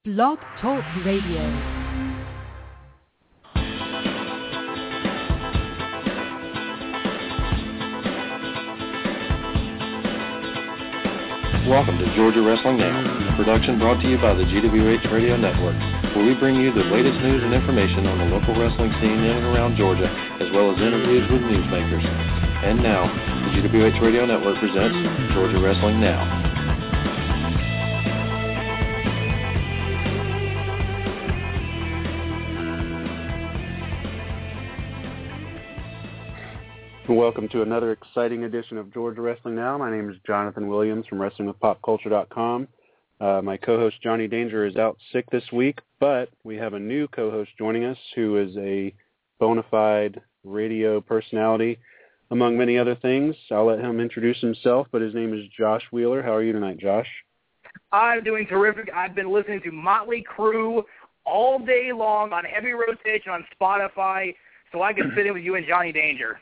Blog Talk Radio. Welcome to Georgia Wrestling Now, a production brought to you by the GWH Radio Network, where we bring you the latest news and information on the local wrestling scene in and around Georgia, as well as interviews with newsmakers. And now, the GWH Radio Network presents Georgia Wrestling Now. Welcome to another exciting edition of Georgia Wrestling Now. My name is Jonathan Williams from WrestlingWithPopCulture.com. My co-host Johnny Danger is out sick this week, but we have a new co-host joining us who is a bona fide radio personality, among many other things. I'll let him introduce himself, but his name is Josh Wheeler. How are you tonight, Josh? I'm doing terrific. I've been listening to Motley Crue all day long on heavy rotation on Spotify, so I can fit in with you and Johnny Danger.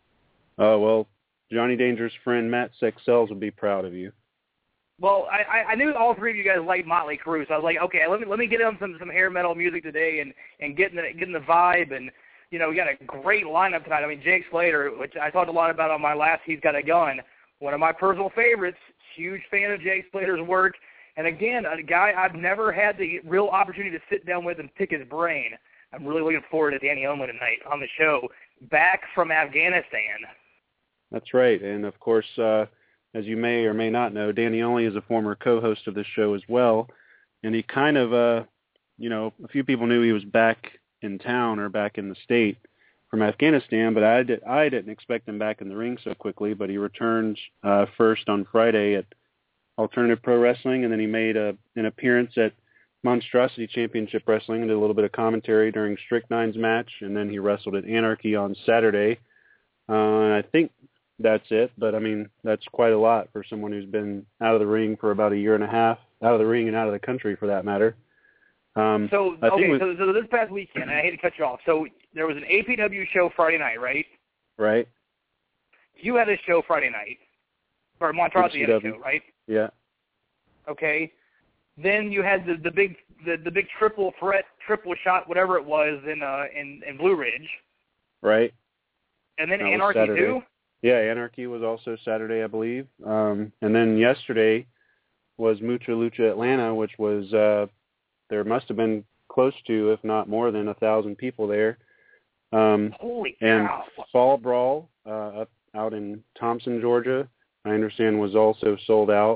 Well, Johnny Danger's friend Matt Sexcells would be proud of you. Well, I knew all three of you guys liked Motley Crue, so I was like, okay, let me get on some hair metal music today and get in the vibe. And you know, we got a great lineup tonight. I mean, Jake Slater, which I talked a lot about on my last He's Got a Gun, one of my personal favorites. Huge fan of Jake Slater's work, and again, a guy I've never had the real opportunity to sit down with and pick his brain. I'm really looking forward to Danny Owen tonight on the show, back from Afghanistan. That's right, and of course, as you may or may not know, Danny Only is a former co-host of this show as well, and he kind of, a few people knew he was back in town or back in the state from Afghanistan, but I didn't expect him back in the ring so quickly, but he returned first on Friday at Alternative Pro Wrestling, and then he made an appearance at Monstrosity Championship Wrestling and did a little bit of commentary during Strychnine's match, and then he wrestled at Anarchy on Saturday. I think that's it, but I mean, that's quite a lot for someone who's been out of the ring for about a year and a half, out of the ring and out of the country for that matter. So this past weekend, and I hate to cut you off, so there was an APW show Friday night, right? Right. You had a show Friday night, or Monstrosity had a show, right? Yeah. Okay. Then you had the big triple threat, triple shot, whatever it was in Blue Ridge. Right. And then Anarchy too? Yeah, Anarchy was also Saturday, I believe. And then yesterday was Mucha Lucha Atlanta, which was, there must have been close to, if not more than 1,000 people there. Holy cow. And Fall Brawl out in Thompson, Georgia, I understand was also sold out.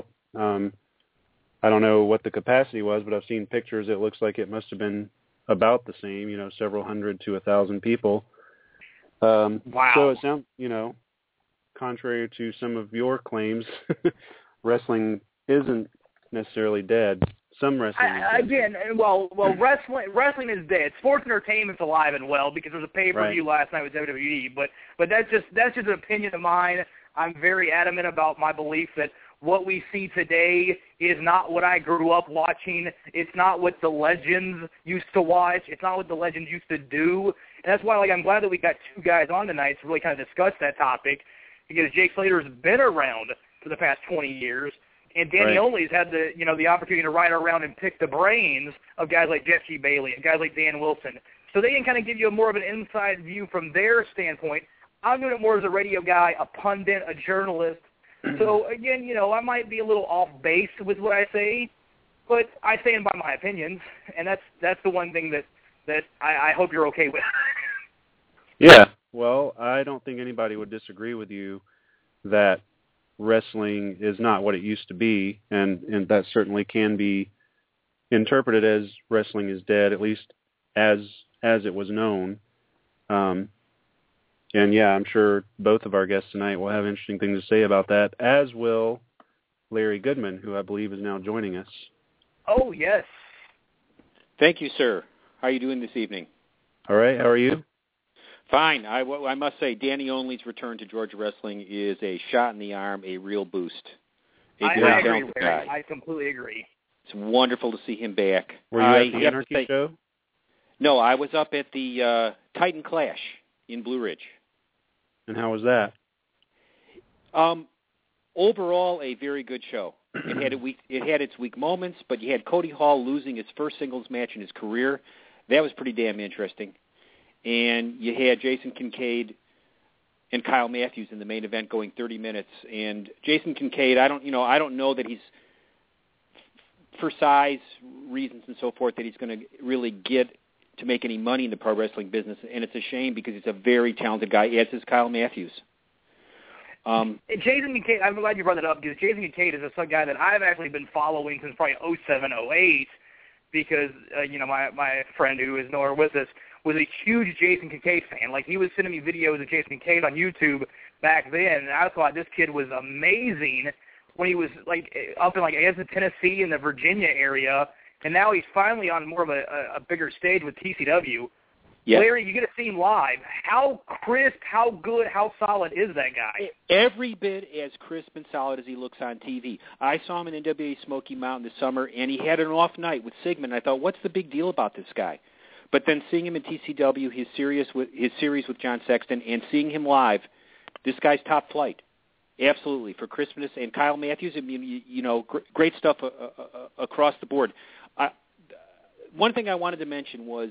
I don't know what the capacity was, but I've seen pictures. It looks like it must have been about the same, several hundred to 1,000 people. Wow. So it sounds, contrary to some of your claims, wrestling isn't necessarily dead. Some wrestling is dead. Again, well, wrestling is dead. Sports entertainment's alive and well because there was a pay-per-view last night with WWE. But that's just an opinion of mine. I'm very adamant about my belief that what we see today is not what I grew up watching. It's not what the legends used to watch. It's not what the legends used to do. And that's why, I'm glad that we got two guys on tonight to really kind of discuss that topic, because Jake Slater's been around for the past 20 years, and Danny Only's had the opportunity to ride around and pick the brains of guys like Jeff G. Bailey and guys like Dan Wilson. So they can kind of give you more of an inside view from their standpoint. I'm doing it more as a radio guy, a pundit, a journalist. So, again, I might be a little off base with what I say, but I stand by my opinions, and that's the one thing that I hope you're okay with. Yeah. Well, I don't think anybody would disagree with you that wrestling is not what it used to be, and that certainly can be interpreted as wrestling is dead, at least as it was known. And yeah, I'm sure both of our guests tonight will have interesting things to say about that, as will Larry Goodman, who I believe is now joining us. Oh, yes. Thank you, sir. How are you doing this evening? All right. How are you? Fine. I must say, Danny Only's return to Georgia Wrestling is a shot in the arm, a real boost. I agree, Larry. I completely agree. It's wonderful to see him back. Were you at the Anarchy show? No, I was up at the Titan Clash in Blue Ridge. And how was that? Overall, a very good show. It had its weak moments, but you had Cody Hall losing his first singles match in his career. That was pretty damn interesting. And you had Jason Kincaid and Kyle Matthews in the main event going 30 minutes. And Jason Kincaid, I don't know that he's, for size reasons and so forth, that he's going to really get to make any money in the pro wrestling business. And it's a shame because he's a very talented guy, as is Kyle Matthews. Jason Kincaid, I'm glad you brought that up because Jason Kincaid is a guy that I've actually been following since probably 07, 08 because, my friend who is nowhere with us was a huge Jason Kincaid fan. Like, he was sending me videos of Jason Kincaid on YouTube back then, and I thought this kid was amazing when he was, up in, Tennessee and the Virginia area, and now he's finally on more of a bigger stage with TCW. Yes. Larry, you get to see him live. How crisp, how good, how solid is that guy? Every bit as crisp and solid as he looks on TV. I saw him in NWA Smoky Mountain this summer, and he had an off night with Sigmund. I thought, what's the big deal about this guy? But then seeing him in TCW, his series with John Sexton, and seeing him live, this guy's top flight. Absolutely, for crispness. And Kyle Matthews, great stuff across the board. One thing I wanted to mention was,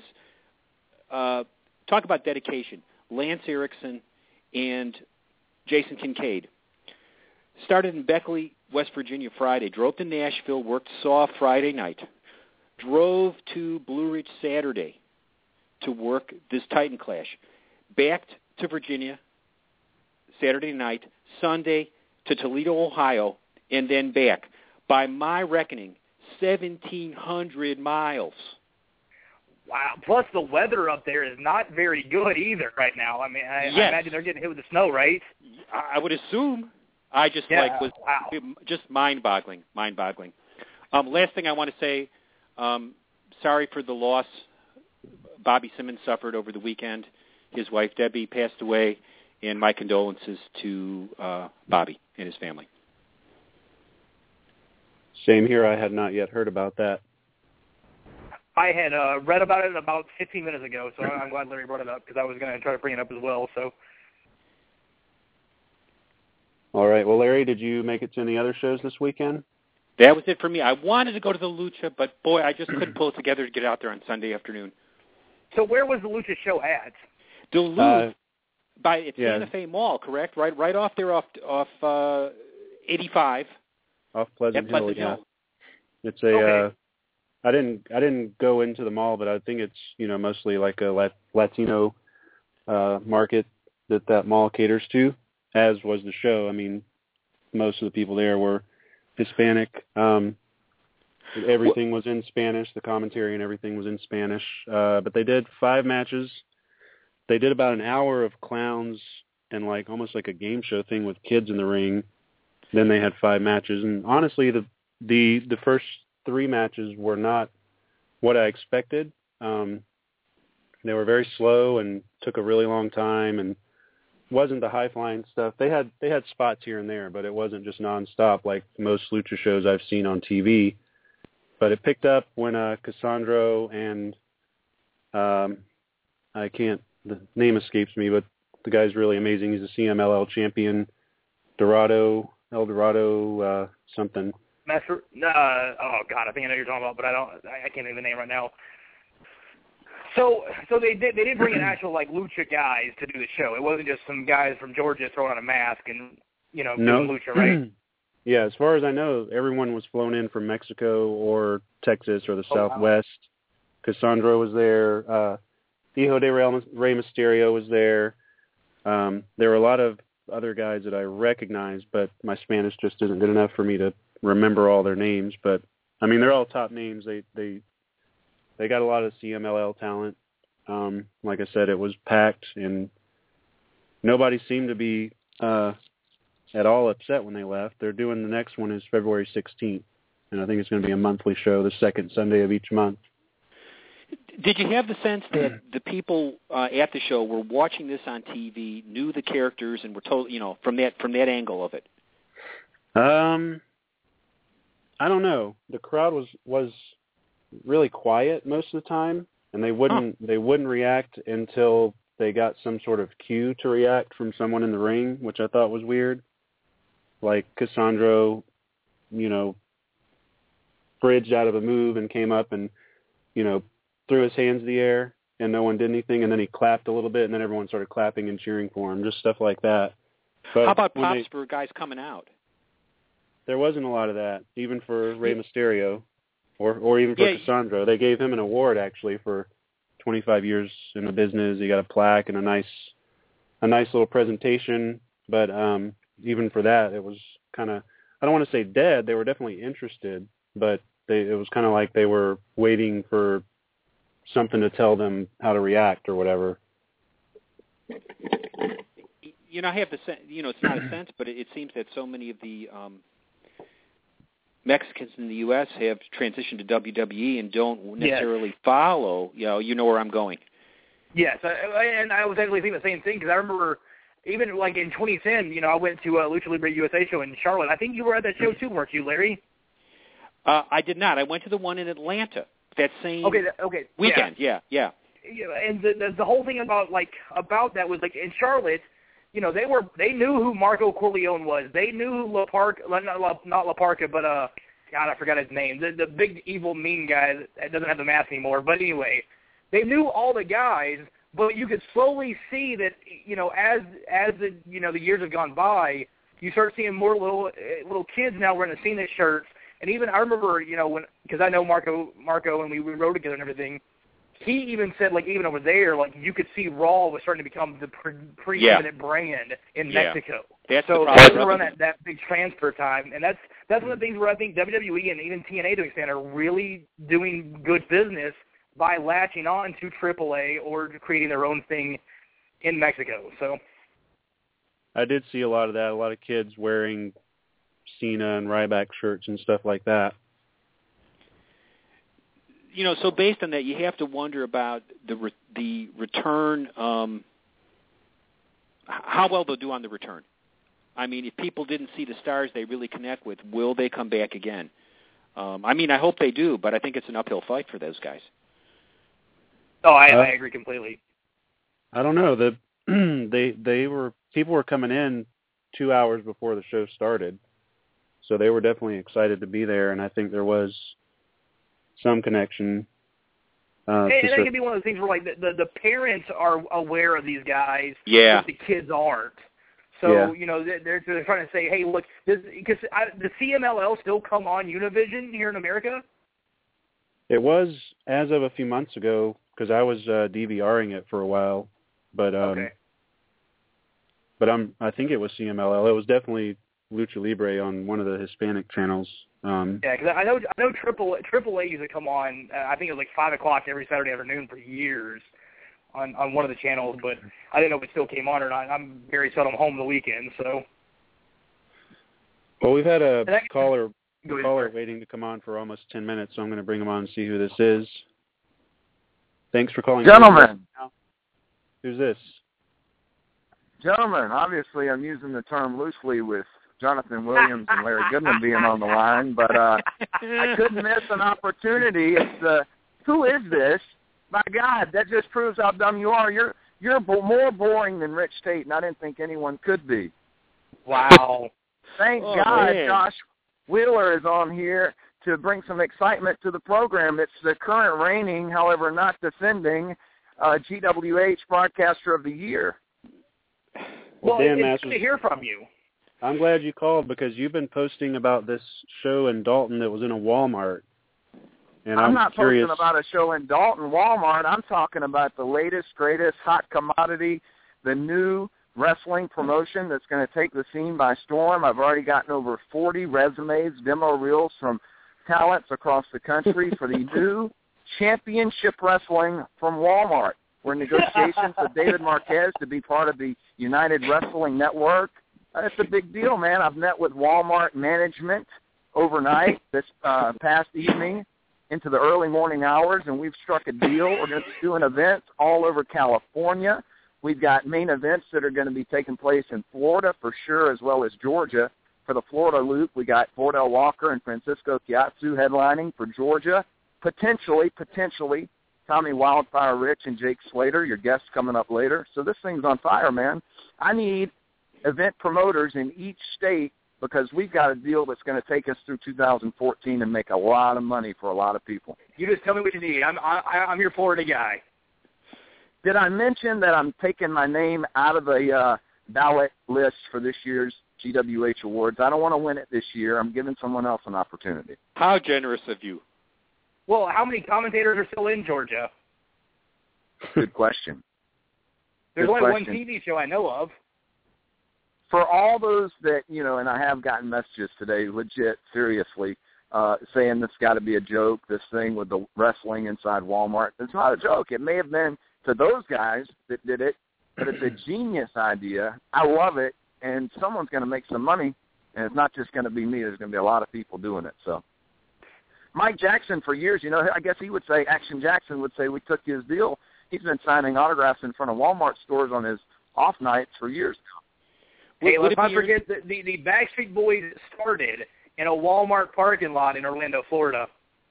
talk about dedication. Lance Erickson and Jason Kincaid started in Beckley, West Virginia Friday, drove to Nashville, worked Saw Friday night, drove to Blue Ridge Saturday to work this Titan Clash, backed to Virginia Saturday night, Sunday to Toledo, Ohio, and then back. By my reckoning, 1,700 miles. Wow. Plus, the weather up there is not very good either right now. I mean, I imagine they're getting hit with the snow, right? I would assume. I just was just mind-boggling. Last thing I want to say, sorry for the loss Bobby Simmons suffered over the weekend. His wife, Debbie, passed away, and my condolences to Bobby and his family. Same here. I had not yet heard about that. I had read about it about 15 minutes ago, so I'm glad Larry brought it up because I was going to try to bring it up as well. So, all right. Well, Larry, did you make it to any other shows this weekend? That was it for me. I wanted to go to the Lucha, but boy, I just couldn't pull it together to get out there on Sunday afternoon. So, where was the Lucha show at? Duluth, by Santa Fe Mall, correct? Right off there, off 85. Off Pleasant Hill. Yeah. It's a. Okay. I didn't go into the mall, but I think it's mostly like a Latino market that mall caters to, as was the show. I mean, most of the people there were Hispanic. Everything was in Spanish. The commentary and everything was in Spanish. But they did 5 matches. They did about an hour of clowns and almost like a game show thing with kids in the ring. Then they had 5 matches, and honestly, the first 3 matches were not what I expected. They were very slow and took a really long time, and wasn't the high flying stuff. They had spots here and there, but it wasn't just nonstop like most Lucha shows I've seen on TV. But it picked up when Cassandro and the name escapes me, but the guy's really amazing. He's a CMLL champion, El Dorado something. Oh God, I think I know what you're talking about, but I can't think of the name right now. So they did bring in actual Lucha guys to do the show. It wasn't just some guys from Georgia throwing on a mask and doing Lucha, right? Yeah, as far as I know, everyone was flown in from Mexico or Texas or the Southwest. Wow. Cassandro was there. Hijo de Rey Mysterio was there. There were a lot of other guys that I recognized, but my Spanish just isn't good enough for me to remember all their names. But I mean, they're all top names. They got a lot of CMLL talent. Like I said, it was packed, and nobody seemed to be at all upset when they left. They're doing the next one is February 16th, and I think it's going to be a monthly show, the second Sunday of each month. Did you have the sense that the people at the show were watching this on TV, knew the characters, and were told, from that angle of it? I don't know. The crowd was really quiet most of the time, and they wouldn't react until they got some sort of cue to react from someone in the ring, which I thought was weird. Like Cassandro bridged out of a move and came up and, threw his hands in the air and no one did anything, and then he clapped a little bit and then everyone started clapping and cheering for him, just stuff like that. But how about pops for guys coming out? There wasn't a lot of that, even for Rey Mysterio or even for Cassandro. They gave him an award, actually, for 25 years in the business. He got a plaque and a nice little presentation. But even for that, it was kind of, I don't want to say dead. They were definitely interested, but it was kind of like they were waiting for something to tell them how to react or whatever. I have the sense, it's not a sense, but it seems that so many of the Mexicans in the U.S. have transitioned to WWE and don't necessarily follow. You know where I'm going. Yes, and I was actually thinking the same thing because I remember even like in 2010, I went to a Lucha Libre USA show in Charlotte. I think you were at that show too, weren't you, Larry? I did not. I went to the one in Atlanta that same weekend. Yeah. And the whole thing about that was like in Charlotte. They knew who Marco Corleone was. They knew who La Parka, not La Parka, but God, I forgot his name. The big evil mean guy that doesn't have the mask anymore. But anyway, they knew all the guys, but you could slowly see that as the the years have gone by, you start seeing more little kids now wearing the Cena shirts. And even I remember because I know Marco and we rode together and everything. He even said, even over there, you could see Raw was starting to become the preeminent brand in Mexico. That's so they're going to run that big transfer time, and that's one of the things where I think WWE and even TNA to an extent are really doing good business by latching on to AAA or creating their own thing in Mexico. So I did see a lot of that. A lot of kids wearing Cena and Ryback shirts and stuff like that. So based on that, you have to wonder about the return, how well they'll do on the return. I mean, if people didn't see the stars they really connect with, will they come back again? I hope they do, but I think it's an uphill fight for those guys. Oh, I agree completely. I don't know. People were coming in 2 hours before the show started, so they were definitely excited to be there, and I think there was some connection. And that could be one of those things where the parents are aware of these guys, but the kids aren't. So they're trying to say, hey, look, does CMLL still come on Univision here in America? It was as of a few months ago because I was DVRing it for a while, but I think it was CMLL. It was definitely Lucha Libre on one of the Hispanic channels. Because I know AAA used to come on. I think it was 5 o'clock every Saturday afternoon for years on one of the channels, but I didn't know if it still came on or not. I'm very seldom home the weekend, so. Well, we've had a caller waiting to come on for almost 10 minutes, so I'm going to bring him on and see who this is. Thanks for calling. Gentlemen. Who's this? Gentlemen, obviously I'm using the term loosely with Jonathan Williams and Larry Goodman being on the line, but I couldn't miss an opportunity. It's who is this? My God, that just proves how dumb you are. You're more boring than Rich Tate, and I didn't think anyone could be. Wow. Thank God man. Josh Wheeler is on here to bring some excitement to the program. It's the current reigning, however not defending, GWH Broadcaster of the Year. Well, it's good to hear from you. I'm glad you called because you've been posting about this show in Dalton that was in a Walmart. And I'm not curious. posting about a show in Dalton, Walmart. I'm talking about the latest, greatest hot commodity, the new wrestling promotion that's going to take the scene by storm. I've already gotten over 40 resumes, demo reels from talents across the country for the new Championship Wrestling from Walmart. We're in negotiations with David Marquez to be part of the United Wrestling Network. It's a big deal, man. I've met with Walmart management overnight this past evening into the early morning hours, and we've struck a deal. We're going to be doing events all over California. We've got main events that are going to be taking place in Florida for sure, as well as Georgia. For the Florida loop, we got Vordell Walker and Francisco Chiatsu headlining for Georgia. Potentially, Tommy Wildfire Rich and Jake Slater, your guests coming up later. So this thing's on fire, man. I need event promoters in each state because we've got a deal that's going to take us through 2014 and make a lot of money for a lot of people. You just tell me what you need. I'm your Florida guy. Did I mention that I'm taking my name out of the ballot list for this year's GWH Awards? I don't want to win it this year. I'm giving someone else an opportunity. How generous of you. Well, how many commentators are still in Georgia? Good question. There's Good only question. one TV show I know of. For all those that, and I have gotten messages today, legit, seriously, saying this got to be a joke, this thing with the wrestling inside Walmart. It's not a joke. It may have been to those guys that did it, but it's a genius idea. I love it, and someone's going to make some money, and it's not just going to be me. There's going to be a lot of people doing it. So Mike Jackson, for years, I guess he would say, Action Jackson would say, we took his deal. He's been signing autographs in front of Walmart stores on his off nights for years now. Hey, let's not forget that the Backstreet Boys started in a Walmart parking lot in Orlando, Florida.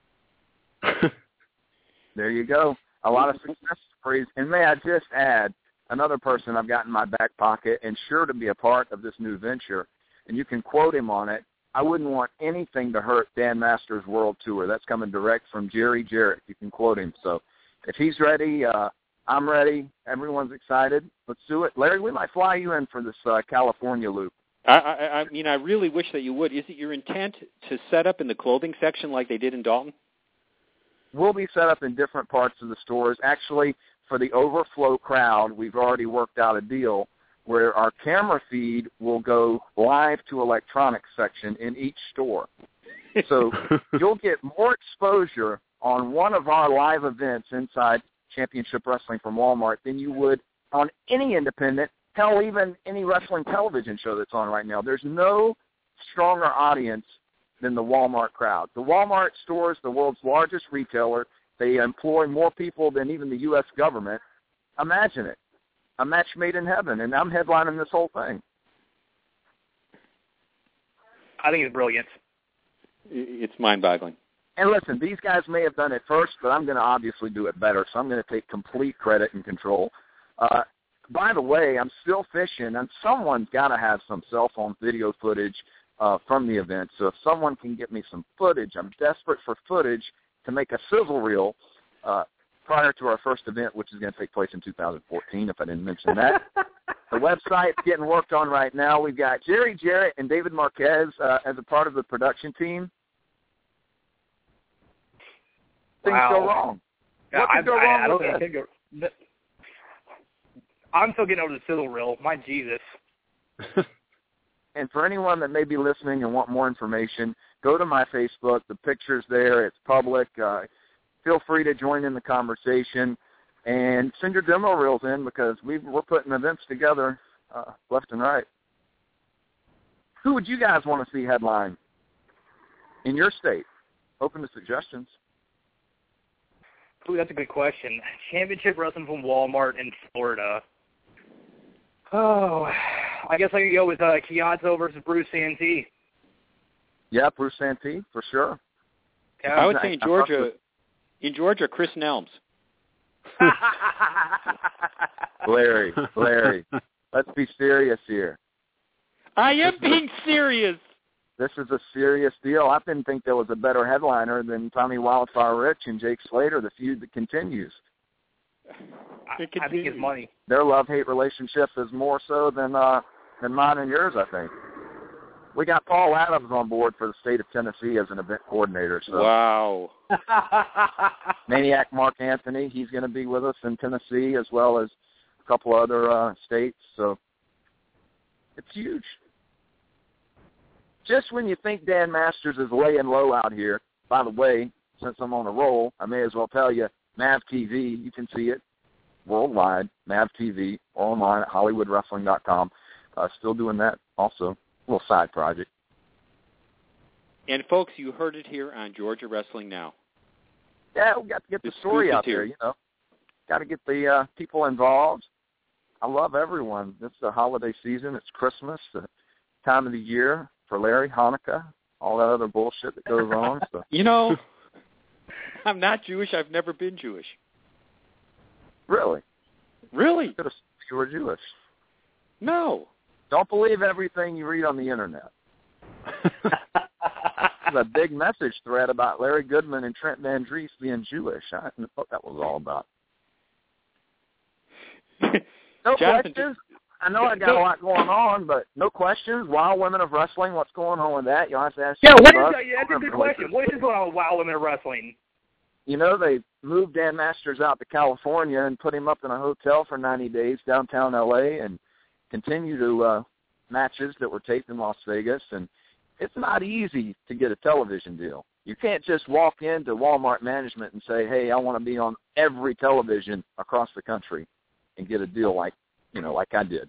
There you go. A lot of success stories. And may I just add, another person I've got in my back pocket and sure to be a part of this new venture, and you can quote him on it. I wouldn't want anything to hurt Dan Masters' World Tour. That's coming direct from Jerry Jarrett. You can quote him. So if he's ready, I'm ready. Everyone's excited. Let's do it. Larry, we might fly you in for this California loop. I mean, I really wish that you would. Is it your intent to set up in the clothing section like they did in Dalton? We'll be set up in different parts of the stores. Actually, for the overflow crowd, we've already worked out a deal where our camera feed will go live to electronics section in each store. So you'll get more exposure on one of our live events inside Championship Wrestling from Walmart than you would on any independent, hell, even any wrestling television show that's on right now. There's no stronger audience than the Walmart crowd. The Walmart store is the world's largest retailer. They employ more people than even the U.S. government. Imagine it. A match made in heaven, and I'm headlining this whole thing. I think it's brilliant. It's mind-boggling. And listen, these guys may have done it first, but I'm going to obviously do it better, so I'm going to take complete credit and control. By the way, I'm still fishing, and someone's got to have some cell phone video footage from the event. So if someone can get me some footage, I'm desperate for footage to make a sizzle reel prior to our first event, which is going to take place in 2014, if I didn't mention that. The website's getting worked on right now. We've got Jerry Jarrett and David Marquez as a part of the production team. Things go wrong. What could go wrong with that? I'm still getting over the sizzle reel. My Jesus. And for anyone that may be listening and want more information, go to my Facebook. The picture's there. It's public. Feel free to join in the conversation and send your demo reels in because we're putting events together left and right. Who would you guys want to see headline in your state? Open to suggestions. Ooh, that's a good question. Championship Wrestling from Walmart in Florida. Oh, I guess I could go with Chiazzo versus Bruce Santee. Yeah, Bruce Santee, for sure. Yeah, I would say in Georgia, Chris Nelms. Larry, let's be serious here. I am being serious. This is a serious deal. I didn't think there was a better headliner than Tommy Wildfire Rich and Jake Slater, the feud that continues. I think it's money. Their love-hate relationship is more so than mine and yours, I think. We got Paul Adams on board for the state of Tennessee as an event coordinator. So. Wow. Maniac Mark Anthony, he's going to be with us in Tennessee as well as a couple other states. So it's huge. Just when you think Dan Masters is laying low out here, by the way, since I'm on a roll, I may as well tell you, MAV TV, you can see it worldwide, MAV TV, or online at HollywoodWrestling.com. Still doing that also, a little side project. And, folks, you heard it here on Georgia Wrestling Now. Yeah, we got to get the story out there, Got to get the people involved. I love everyone. It's the holiday season. It's Christmas, the time of the year for Larry, Hanukkah, all that other bullshit that goes on. So. I'm not Jewish. I've never been Jewish. Really? Really? You were Jewish. No. Don't believe everything you read on the Internet. a big message thread about Larry Goodman and Trent Van Dries being Jewish. I didn't know what that was all about. No questions. I know I got a lot going on, but no questions. Wild Women of Wrestling, what's going on with that? You'll have to ask. That's a good question. What is going on with Wild Women of Wrestling? You know, they moved Dan Masters out to California and put him up in a hotel for 90 days downtown L.A. and continue to matches that were taped in Las Vegas. And it's not easy to get a television deal. You can't just walk into Walmart management and say, hey, I want to be on every television across the country and get a deal like I did.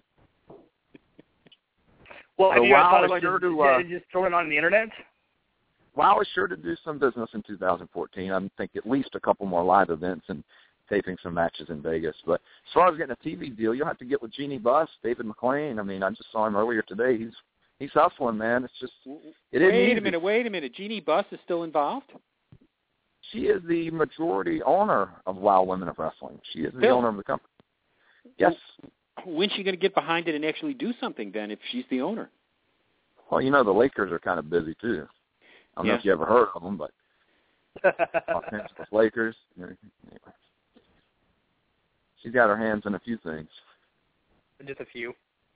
Well, so have you guys thought about just throwing it on the internet? WOW is sure to do some business in 2014. I think at least a couple more live events and taping some matches in Vegas. But as far as getting a TV deal, you'll have to get with Jeannie Buss, David McLean. I mean, I just saw him earlier today. He's hustling, man. It's just Wait a minute. Jeannie Buss is still involved? She is the majority owner of WOW Women of Wrestling. She is the owner of the company. Yes. When's she going to get behind it and actually do something then if she's the owner? Well, the Lakers are kind of busy too. I don't know if you ever heard of them, but Los Angeles Lakers. Anyway. She's got her hands in a few things. Just a few.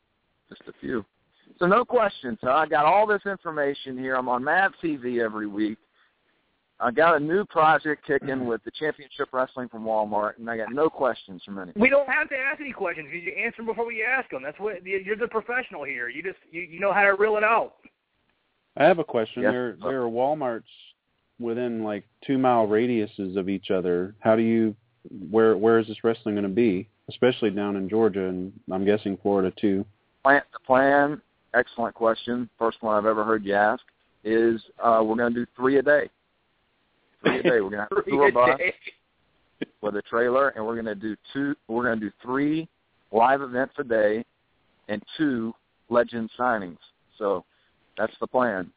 So no questions. Huh? I got all this information here. I'm on Mad TV every week. I got a new project kicking with the Championship Wrestling from Walmart, and I got no questions from anyone. We don't have to ask any questions. You answer them before we ask them. That's what you're the professional here. You know how to reel it out. I have a question. Yes. There are Walmarts within like 2-mile radiuses of each other. Where is this wrestling going to be, especially down in Georgia and I'm guessing Florida too? The plan, excellent question. First one I've ever heard you ask is we're going to do 3 a day. 3 a day. We're going to have a tour bus with a trailer, and we're going to do 3 live events a day and 2 legend signings. So that's the plan.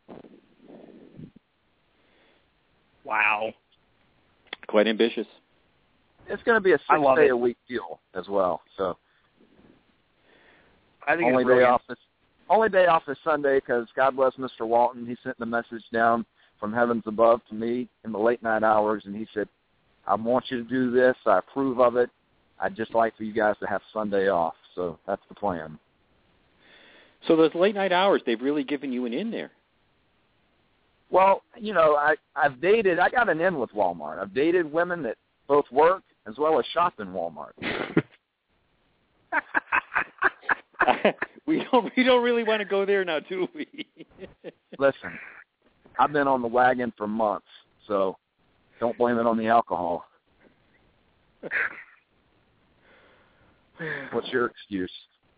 Wow. Quite ambitious. It's going to be a 6-day-a-week deal as well. So I think only day off is Sunday because God bless Mr. Walton. He sent the message down from heavens above to me in the late night hours, and he said, I want you to do this. I approve of it. I'd just like for you guys to have Sunday off. So that's the plan. So those late night hours, they've really given you an in there. Well, I've dated. I got an in with Walmart. I've dated women that both work as well as shop in Walmart. We don't really want to go there now, do we? Listen, I've been on the wagon for months, so don't blame it on the alcohol. What's your excuse?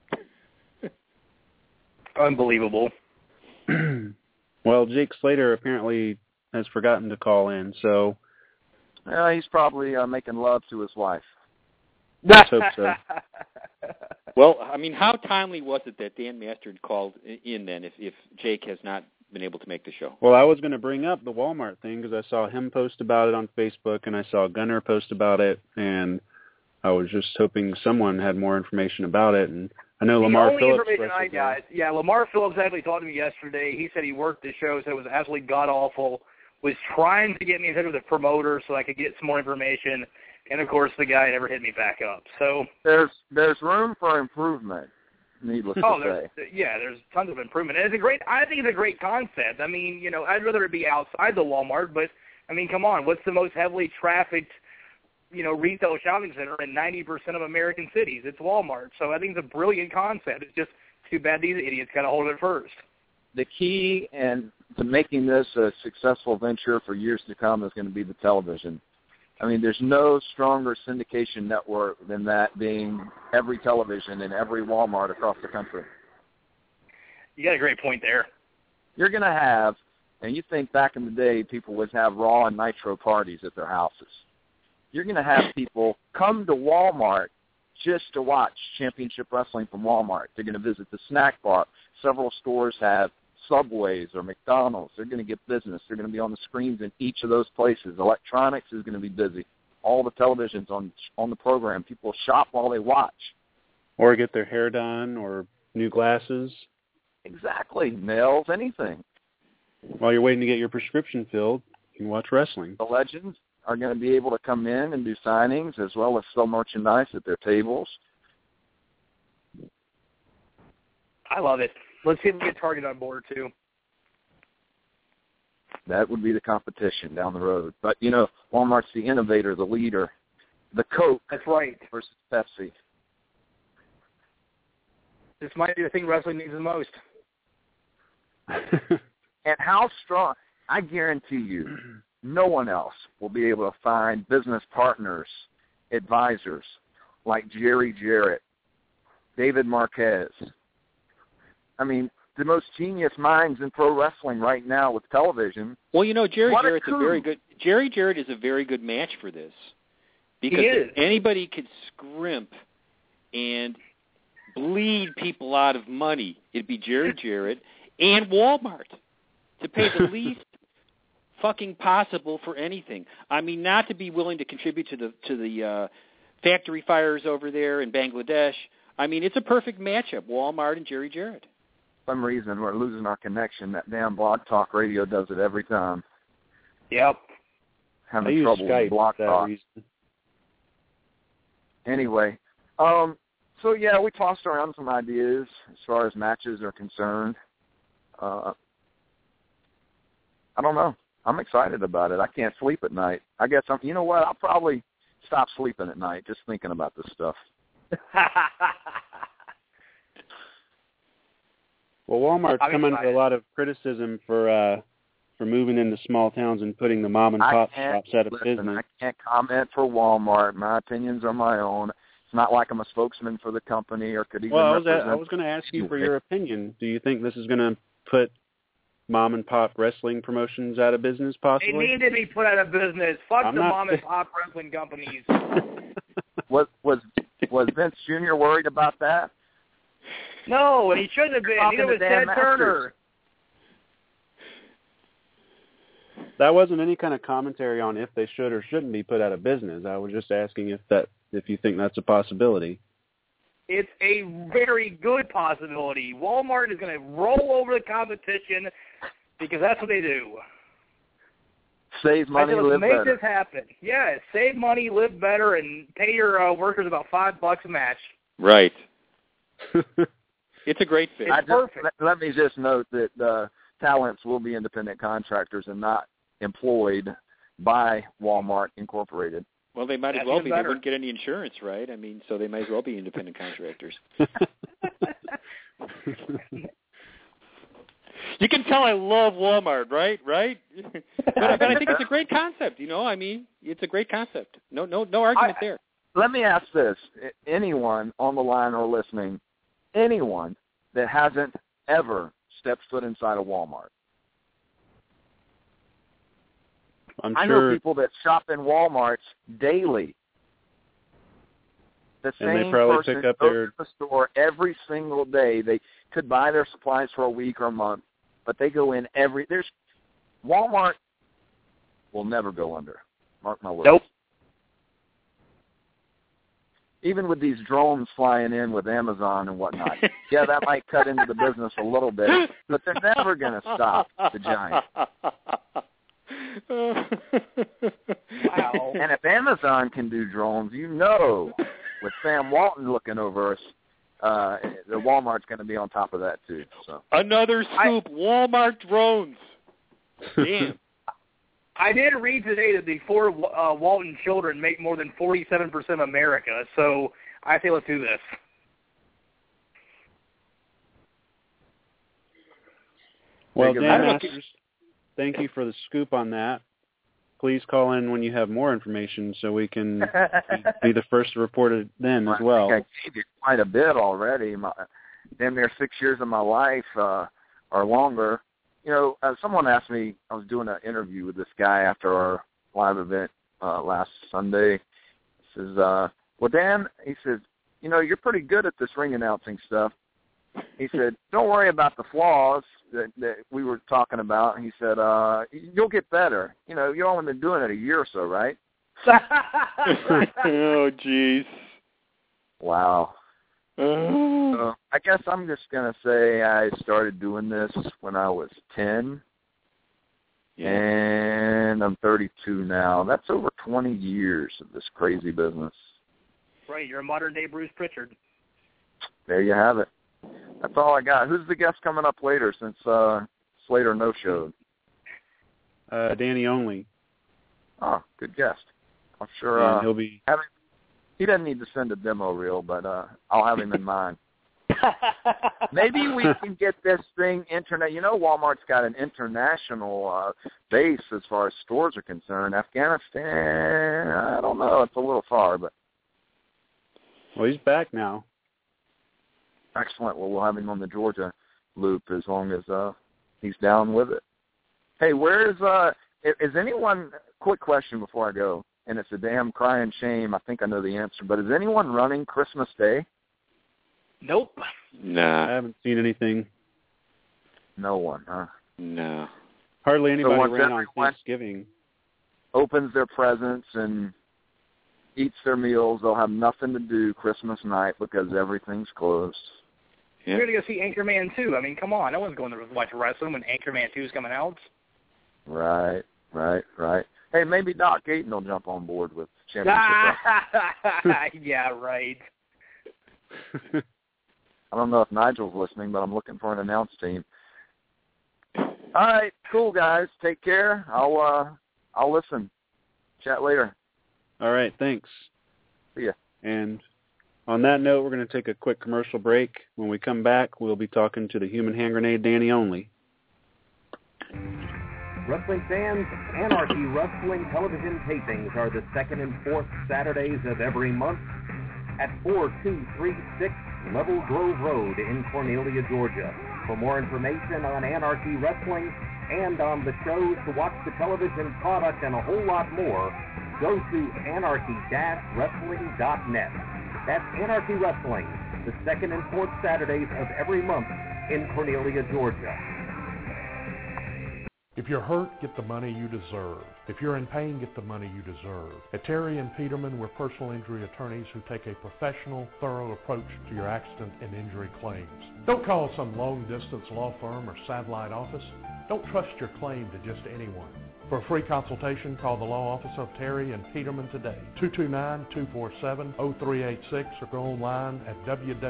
Unbelievable. Well, Jake Slater apparently has forgotten to call in, so... He's probably making love to his wife. Let's hope so. Well, I mean, how timely was it that Dan Master called in then if Jake has not been able to make the show? Well, I was going to bring up the Walmart thing because I saw him post about it on Facebook and I saw Gunner post about it, and I was just hoping someone had more information about it. And I know Lamar Phillips. The only information I got, Lamar Phillips actually talked to me yesterday. He said he worked the show, said it was absolutely god-awful, was trying to get me in touch with a promoter so I could get some more information. And, of course, the guy never hit me back up. So there's room for improvement, needless to say. There's tons of improvement. And I think it's a great concept. I mean, I'd rather it be outside the Walmart, but, I mean, come on, what's the most heavily trafficked, retail shopping center in 90% of American cities? It's Walmart. So I think it's a brilliant concept. It's just too bad these idiots got a hold of it first. The key to making this a successful venture for years to come is going to be the television. I mean, there's no stronger syndication network than that being every television in every Walmart across the country. You got a great point there. You're going to have, and you think back in the day people would have Raw and Nitro parties at their houses. You're going to have people come to Walmart just to watch Championship Wrestling from Walmart. They're going to visit the snack bar. Several stores have Subways or McDonald's. They're going to get business. They're going to be on the screens in each of those places. Electronics is going to be busy. All the televisions on the program. People shop while they watch. Or get their hair done or new glasses. Exactly. Nails, anything. While you're waiting to get your prescription filled, you can watch wrestling. The legends are going to be able to come in and do signings as well as sell merchandise at their tables. I love it. Let's see if we get Target on board, too. That would be the competition down the road. But, you know, Walmart's the innovator, the leader, the Coke. That's right. Versus Pepsi. This might be the thing wrestling needs the most. And how strong, I guarantee you, no one else will be able to find business partners, advisors, like Jerry Jarrett, David Marquez. I mean, the most genius minds in pro wrestling right now with television. Well, you know, Jerry Jarrett is a very good match for this. Because if anybody could scrimp and bleed people out of money, it'd be Jerry Jarrett and Walmart to pay the least fucking possible for anything. I mean, not to be willing to contribute to the factory fires over there in Bangladesh. I mean, it's a perfect matchup, Walmart and Jerry Jarrett. For some reason, we're losing our connection. That damn Blog Talk Radio does it every time. Yep. Having trouble with Blog Talk. Reason. Anyway, so yeah, we tossed around some ideas as far as matches are concerned. I don't know. I'm excited about it. I can't sleep at night. I guess you know what? I'll probably stop sleeping at night just thinking about this stuff. Well, Walmart's come under a lot of criticism for moving into small towns and putting the mom and pop shops out of business. I can't comment for Walmart. My opinions are my own. It's not like I'm a spokesman for the company or could even represent. I was going to ask you for your opinion. Do you think this is going to put mom and pop wrestling promotions out of business, possibly? They need to be put out of business. Fuck the mom and pop wrestling companies. Was Vince Jr. worried about that? No, and he shouldn't have been. Neither was Ted Turner. That wasn't any kind of commentary on if they should or shouldn't be put out of business. I was just asking if you think that's a possibility. It's a very good possibility. Walmart is going to roll over the competition because that's what they do. Save money, live better. Make this happen. Yeah, save money, live better, and pay your workers about $5 a match. Right. It's a great fit. It's perfect. Let me just note that talents will be independent contractors and not employed by Walmart Incorporated. Well, they might as well be. They wouldn't get any insurance, right? I mean, so they might as well be independent contractors. You can tell I love Walmart, right? but I think it's a great concept. You know, I mean, it's a great concept. No argument there. Let me ask this: anyone on the line or listening, anyone that hasn't ever stepped foot inside a Walmart? I know people that shop in Walmarts daily. The same person goes to the store every single day. They could buy their supplies for a week or a month, but they go in Walmart will never go under. Mark my words. Nope. Even with these drones flying in with Amazon and whatnot, yeah, that might cut into the business a little bit, but they're never going to stop the giant. Wow. And if Amazon can do drones, you know, with Sam Walton looking over us, the Walmart's going to be on top of that too. So another scoop: Walmart drones. Damn. I did read today that the 4 Walton children make more than 47% of America. So I say let's do this. Well, Dan Masters, thank you for the scoop on that. Please call in when you have more information so we can be the first to report it then as well. I think I gave you quite a bit already. Damn near 6 years of my life or longer. You know, someone asked me, I was doing an interview with this guy after our live event last Sunday. He says, well, Dan, he says, you know, you're pretty good at this ring announcing stuff. He said, don't worry about the flaws that we were talking about. He said, you'll get better. You know, you've only been doing it a year or so, right? Oh, jeez. Wow. I guess I'm just going to say I started doing this when I was 10, And I'm 32 now. That's over 20 years of this crazy business. Right, you're a modern-day Bruce Pritchard. There you have it. That's all I got. Who's the guest coming up later since Slater no-showed? Danny Only. Oh, good guest. I'm sure he'll be... He doesn't need to send a demo reel, but I'll have him in mind. Maybe we can get this thing internet. You know, Walmart's got an international base as far as stores are concerned. Afghanistan, I don't know. It's a little far, but... Well, he's back now. Excellent. Well, we'll have him on the Georgia loop as long as he's down with it. Hey, where's is anyone, quick question before I go, and it's a damn crying shame. I think I know the answer, but is anyone running Christmas Day? Nope. Nah. I haven't seen anything. No one, huh? No. Hardly anybody once ran on everyone Thanksgiving. Opens their presents and eats their meals. They'll have nothing to do Christmas night because everything's closed. Yeah. We're going to go see Anchorman 2. I mean, come on. No one's going to watch wrestling when Anchorman 2 is coming out. Right. Hey, maybe Doc Gayton will jump on board with Championship Wrestling. Yeah, right. I don't know if Nigel's listening, but I'm looking for an announce team. All right, cool, guys. Take care. I'll listen. Chat later. All right, thanks. See ya. And on that note, we're going to take a quick commercial break. When we come back, we'll be talking to the Human Hand Grenade Danny Only. Wrestling fans, Anarchy Wrestling television tapings are the second and fourth Saturdays of every month at 4236 Level Grove Road in Cornelia, Georgia. For more information on Anarchy Wrestling and on the shows, to watch the television product, and a whole lot more, go to anarchy-wrestling.net. That's Anarchy Wrestling, the second and fourth Saturdays of every month in Cornelia, Georgia. If you're hurt, get the money you deserve. If you're in pain, get the money you deserve. At Terry and Peterman, we're personal injury attorneys who take a professional, thorough approach to your accident and injury claims. Don't call some long-distance law firm or satellite office. Don't trust your claim to just anyone. For a free consultation, call the law office of Terry and Peterman today, 229-247-0386, or go online at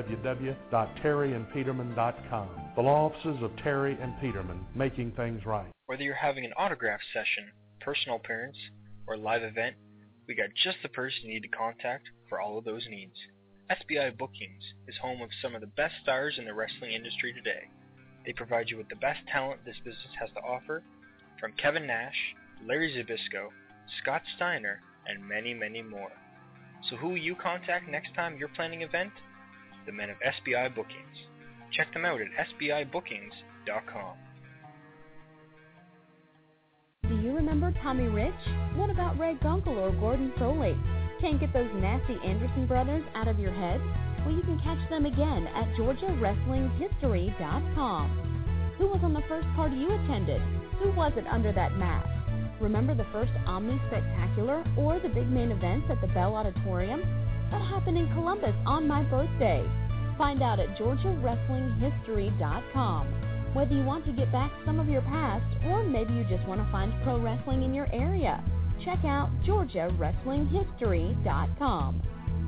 www.terryandpeterman.com. The law offices of Terry and Peterman, making things right. Whether you're having an autograph session, personal appearance, or live event, we got just the person you need to contact for all of those needs. SBI Bookings is home of some of the best stars in the wrestling industry today. They provide you with the best talent this business has to offer, from Kevin Nash, Larry Zbyszko, Scott Steiner, and many, many more. So who will you contact next time you're planning an event? The men of SBI Bookings. Check them out at sbibookings.com. Do you remember Tommy Rich? What about Ray Gunkel or Gordon Solie? Can't get those nasty Anderson brothers out of your head? Well, you can catch them again at GeorgiaWrestlingHistory.com. Who was on the first party you attended? Who was it under that mask? Remember the first Omni Spectacular or the big main events at the Bell Auditorium? That happened in Columbus on my birthday. Find out at GeorgiaWrestlingHistory.com. Whether you want to get back some of your past, or maybe you just want to find pro wrestling in your area, check out GeorgiaWrestlingHistory.com.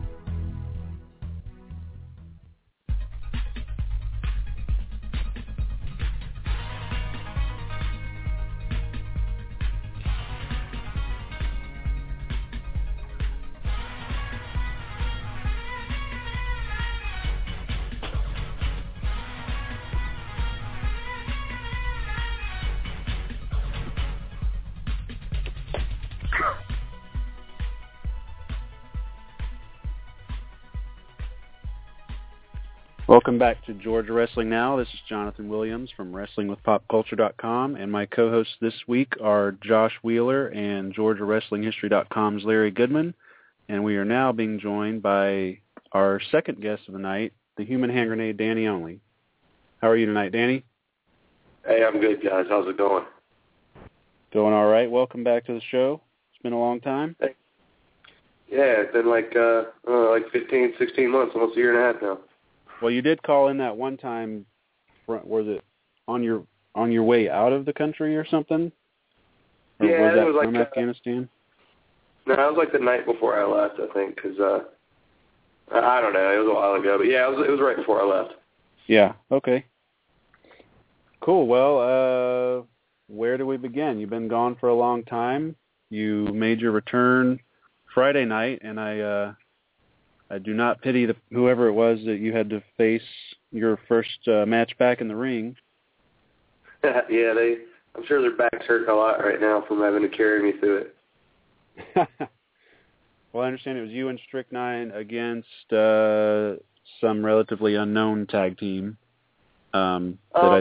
Welcome back to Georgia Wrestling Now. This is Jonathan Williams from WrestlingWithPopCulture.com, and my co-hosts this week are Josh Wheeler and GeorgiaWrestlingHistory.com's Larry Goodman, and we are now being joined by our second guest of the night, the Human Hand Grenade Danny Only. How are you tonight, Danny? Hey, I'm good, guys. How's it going? Doing all right. Welcome back to the show. It's been a long time. Hey. Yeah, it's been like 15, 16 months, almost a year and a half now. Well, you did call in that one time. Was it on your way out of the country or something? Or yeah, was that it was from like Afghanistan? No, it was like the night before I left, I think, because I don't know, it was a while ago, but yeah, it was right before I left. Yeah. Okay. Cool. Well, where do we begin? You've been gone for a long time. You made your return Friday night, and I do not pity whoever it was that you had to face your first match back in the ring. Yeah, I'm sure their backs hurt a lot right now from having to carry me through it. Well, I understand it was you and Strychnine against some relatively unknown tag team. Well,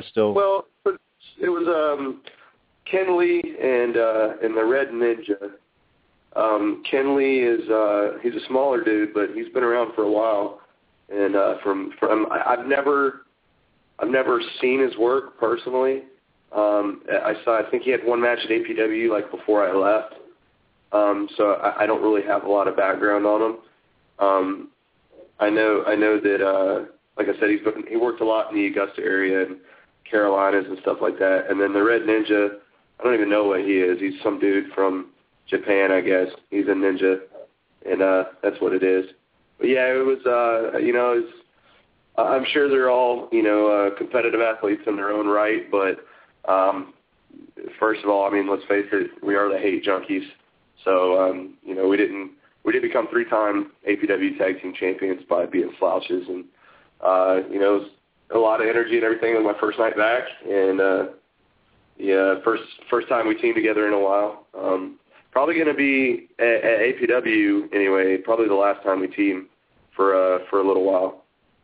it was Ken Lee and the Red Ninja. Ken Lee is he's a smaller dude, but he's been around for a while. And I've never seen his work personally. I think he had one match at APW like before I left. So I don't really have a lot of background on him. I know that like I said, he worked a lot in the Augusta area and Carolinas and stuff like that. And then the Red Ninja, I don't even know what he is. He's some dude from Japan, I guess. He's a ninja, and that's what it is. But yeah, it was I'm sure they're all competitive athletes in their own right, but first of all, I mean, let's face it, we are the hate junkies. So we didn't become 3-time APW tag team champions by being slouches, and it was a lot of energy and everything on my first night back, and first time we teamed together in a while. Probably going to be at APW anyway. Probably the last time we team for a little while.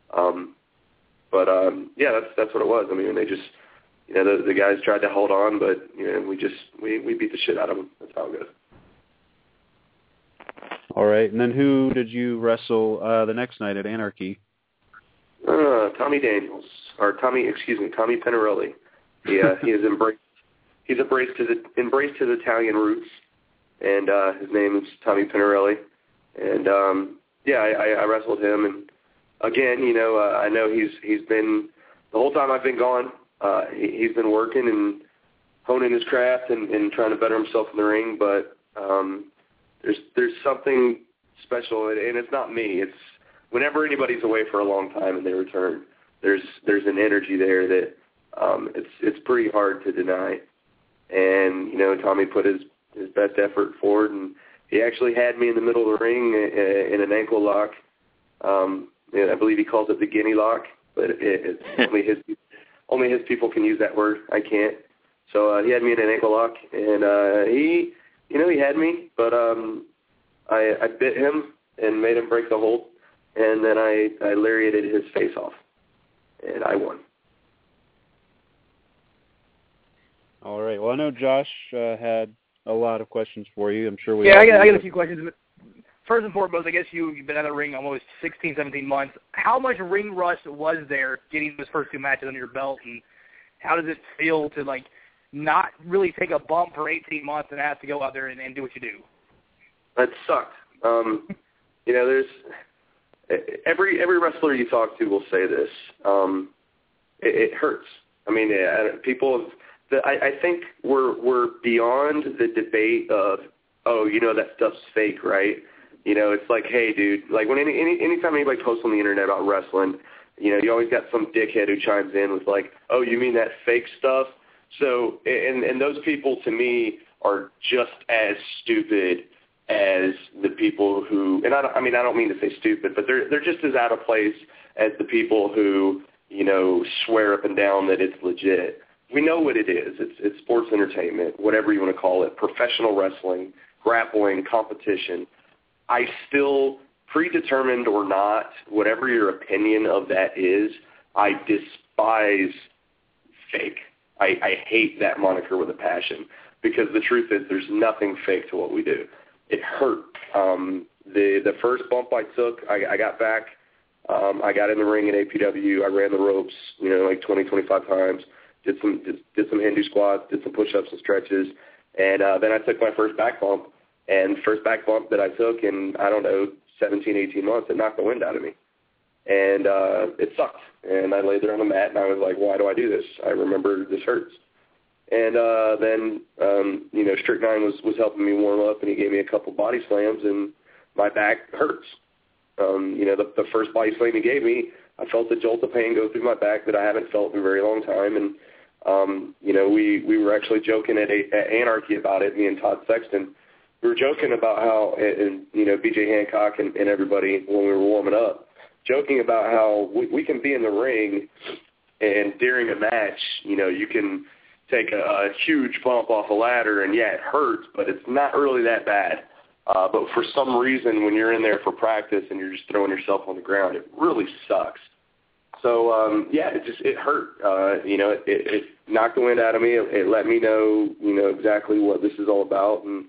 Yeah, that's what it was. I mean, they just the guys tried to hold on, but we beat the shit out of them. That's how it goes. All right, and then who did you wrestle the next night at Anarchy? Tommy Pinarelli. He's embraced his Italian roots, and his name is Tommy Pinarelli. And I wrestled him, and again, I know he's been the whole time I've been gone. He's been working and honing his craft and trying to better himself in the ring, but there's something special, and it's not me. It's whenever anybody's away for a long time and they return, there's an energy there that it's pretty hard to deny. And Tommy put his best effort forward, and he actually had me in the middle of the ring in an ankle lock. I believe he calls it the guinea lock, but it's only his people can use that word. I can't. So he had me in an ankle lock, and he had me, but I bit him and made him break the hold, and then I lariated his face off, and I won. All right. Well, I know Josh had a lot of questions for you. I'm sure I got a few questions. But first and foremost, I guess you've been out of the ring almost 16, 17 months. How much ring rust was there getting those first 2 matches under your belt, and how does it feel to not really take a bump for 18 months and have to go out there and do what you do? That sucked. There's every wrestler you talk to will say this. It hurts. I mean, people. I think we're beyond the debate of that stuff's fake, right? It's like, hey, dude, like when anytime anybody posts on the internet about wrestling, you always got some dickhead who chimes in with like, oh, you mean that fake stuff? So, and those people to me are just as stupid as the people who, and I don't mean to say stupid, but they're just as out of place as the people who, swear up and down that it's legit. We know what it is. It's sports entertainment, whatever you want to call it, professional wrestling, grappling, competition. I still, predetermined or not, whatever your opinion of that is, I despise fake. I hate that moniker with a passion, because the truth is there's nothing fake to what we do. It hurt. The first bump I took, I got back. I got in the ring at APW. I ran the ropes, like 20, 25 times. Did some Hindu squats, did some push-ups and stretches, and then I took my first back bump. And first back bump that I took in, 17, 18 months, it knocked the wind out of me. And it sucked. And I laid there on the mat, and I was like, why do I do this? I remember this hurts. And then Strychnine was helping me warm up, and he gave me a couple body slams, and my back hurts. The first body slam he gave me, I felt a jolt of pain go through my back that I haven't felt in a very long time. And, we were actually joking at Anarchy about it, me and Todd Sexton. We were joking about how, B.J. Hancock and everybody, when we were warming up, joking about how we can be in the ring, and during a match, you can take a huge bump off a ladder, and, it hurts, but it's not really that bad. But for some reason, when you're in there for practice and you're just throwing yourself on the ground, it really sucks. So, it hurt. It knocked the wind out of me. It let me know, exactly what this is all about, and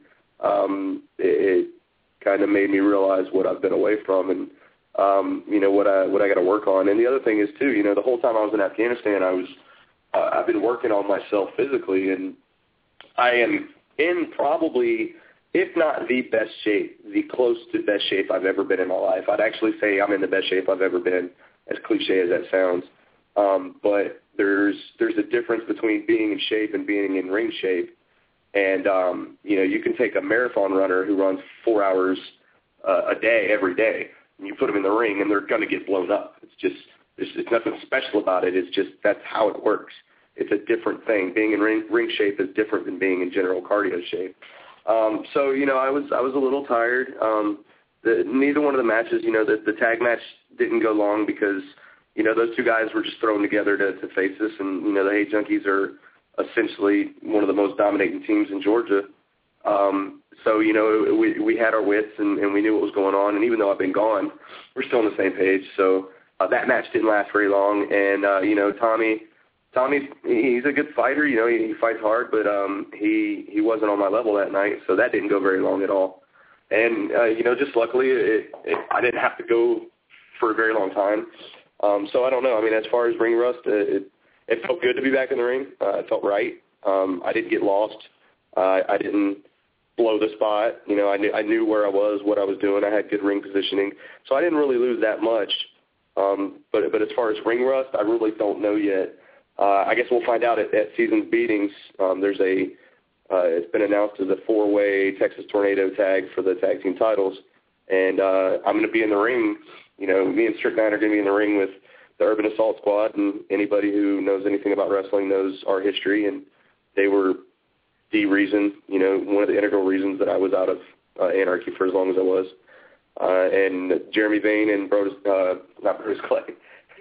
it kind of made me realize what I've been away from and, what I got to work on. And the other thing is, too, the whole time I was in Afghanistan, I've been working on myself physically, and I am in probably, if not the best shape, the close to best shape I've ever been in my life. I'd actually say I'm in the best shape I've ever been, as cliche as that sounds. But there's a difference between being in shape and being in ring shape. And, you can take a marathon runner who runs 4 hours a day every day, and you put them in the ring, and they're going to get blown up. It's nothing special about it. It's just that's how it works. It's a different thing. Being in ring shape is different than being in general cardio shape. So I was a little tired. Neither one of the matches, the tag match didn't go long because, those two guys were just thrown together to face us. And, the Hate Junkies are essentially one of the most dominating teams in Georgia. So, we had our wits and we knew what was going on. And even though I've been gone, we're still on the same page. So that match didn't last very long. And, Tommy, he's a good fighter. He fights hard, but he wasn't on my level that night, so that didn't go very long at all. And, just luckily, I didn't have to go for a very long time. So I don't know. I mean, as far as ring rust, it felt good to be back in the ring. It felt right. I didn't get lost. I didn't blow the spot. I knew where I was, what I was doing. I had good ring positioning. So I didn't really lose that much. But as far as ring rust, I really don't know yet. I guess we'll find out at season's beatings. There's it's been announced as a 4-way Texas Tornado tag for the tag team titles, and I'm going to be in the ring. Me and Strychnine are going to be in the ring with the Urban Assault Squad, and anybody who knows anything about wrestling knows our history, and they were the reason, one of the integral reasons that I was out of Anarchy for as long as I was. And Jeremy Vane and not Bruce Clay.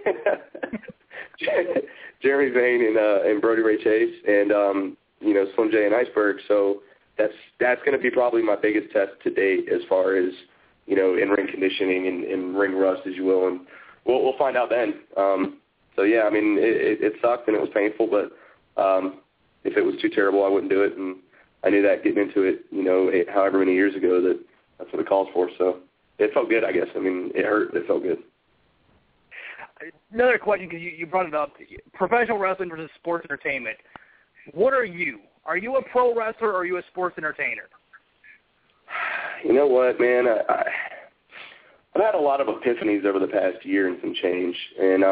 Jeremy Vane and Brody Ray Chase and Slim J and Iceberg. So that's going to be probably my biggest test to date as far as in ring conditioning and ring rust, as you will, and we'll find out then. So yeah, I mean it sucked and it was painful, but if it was too terrible, I wouldn't do it, and I knew that getting into it, however many years ago that's what it calls for. So it felt good, I guess. I mean, it hurt, but it felt good. Another question, because you brought it up, professional wrestling versus sports entertainment. What are you? Are you a pro wrestler or are you a sports entertainer? You know what, man? I've had a lot of epiphanies over the past year and some change. And,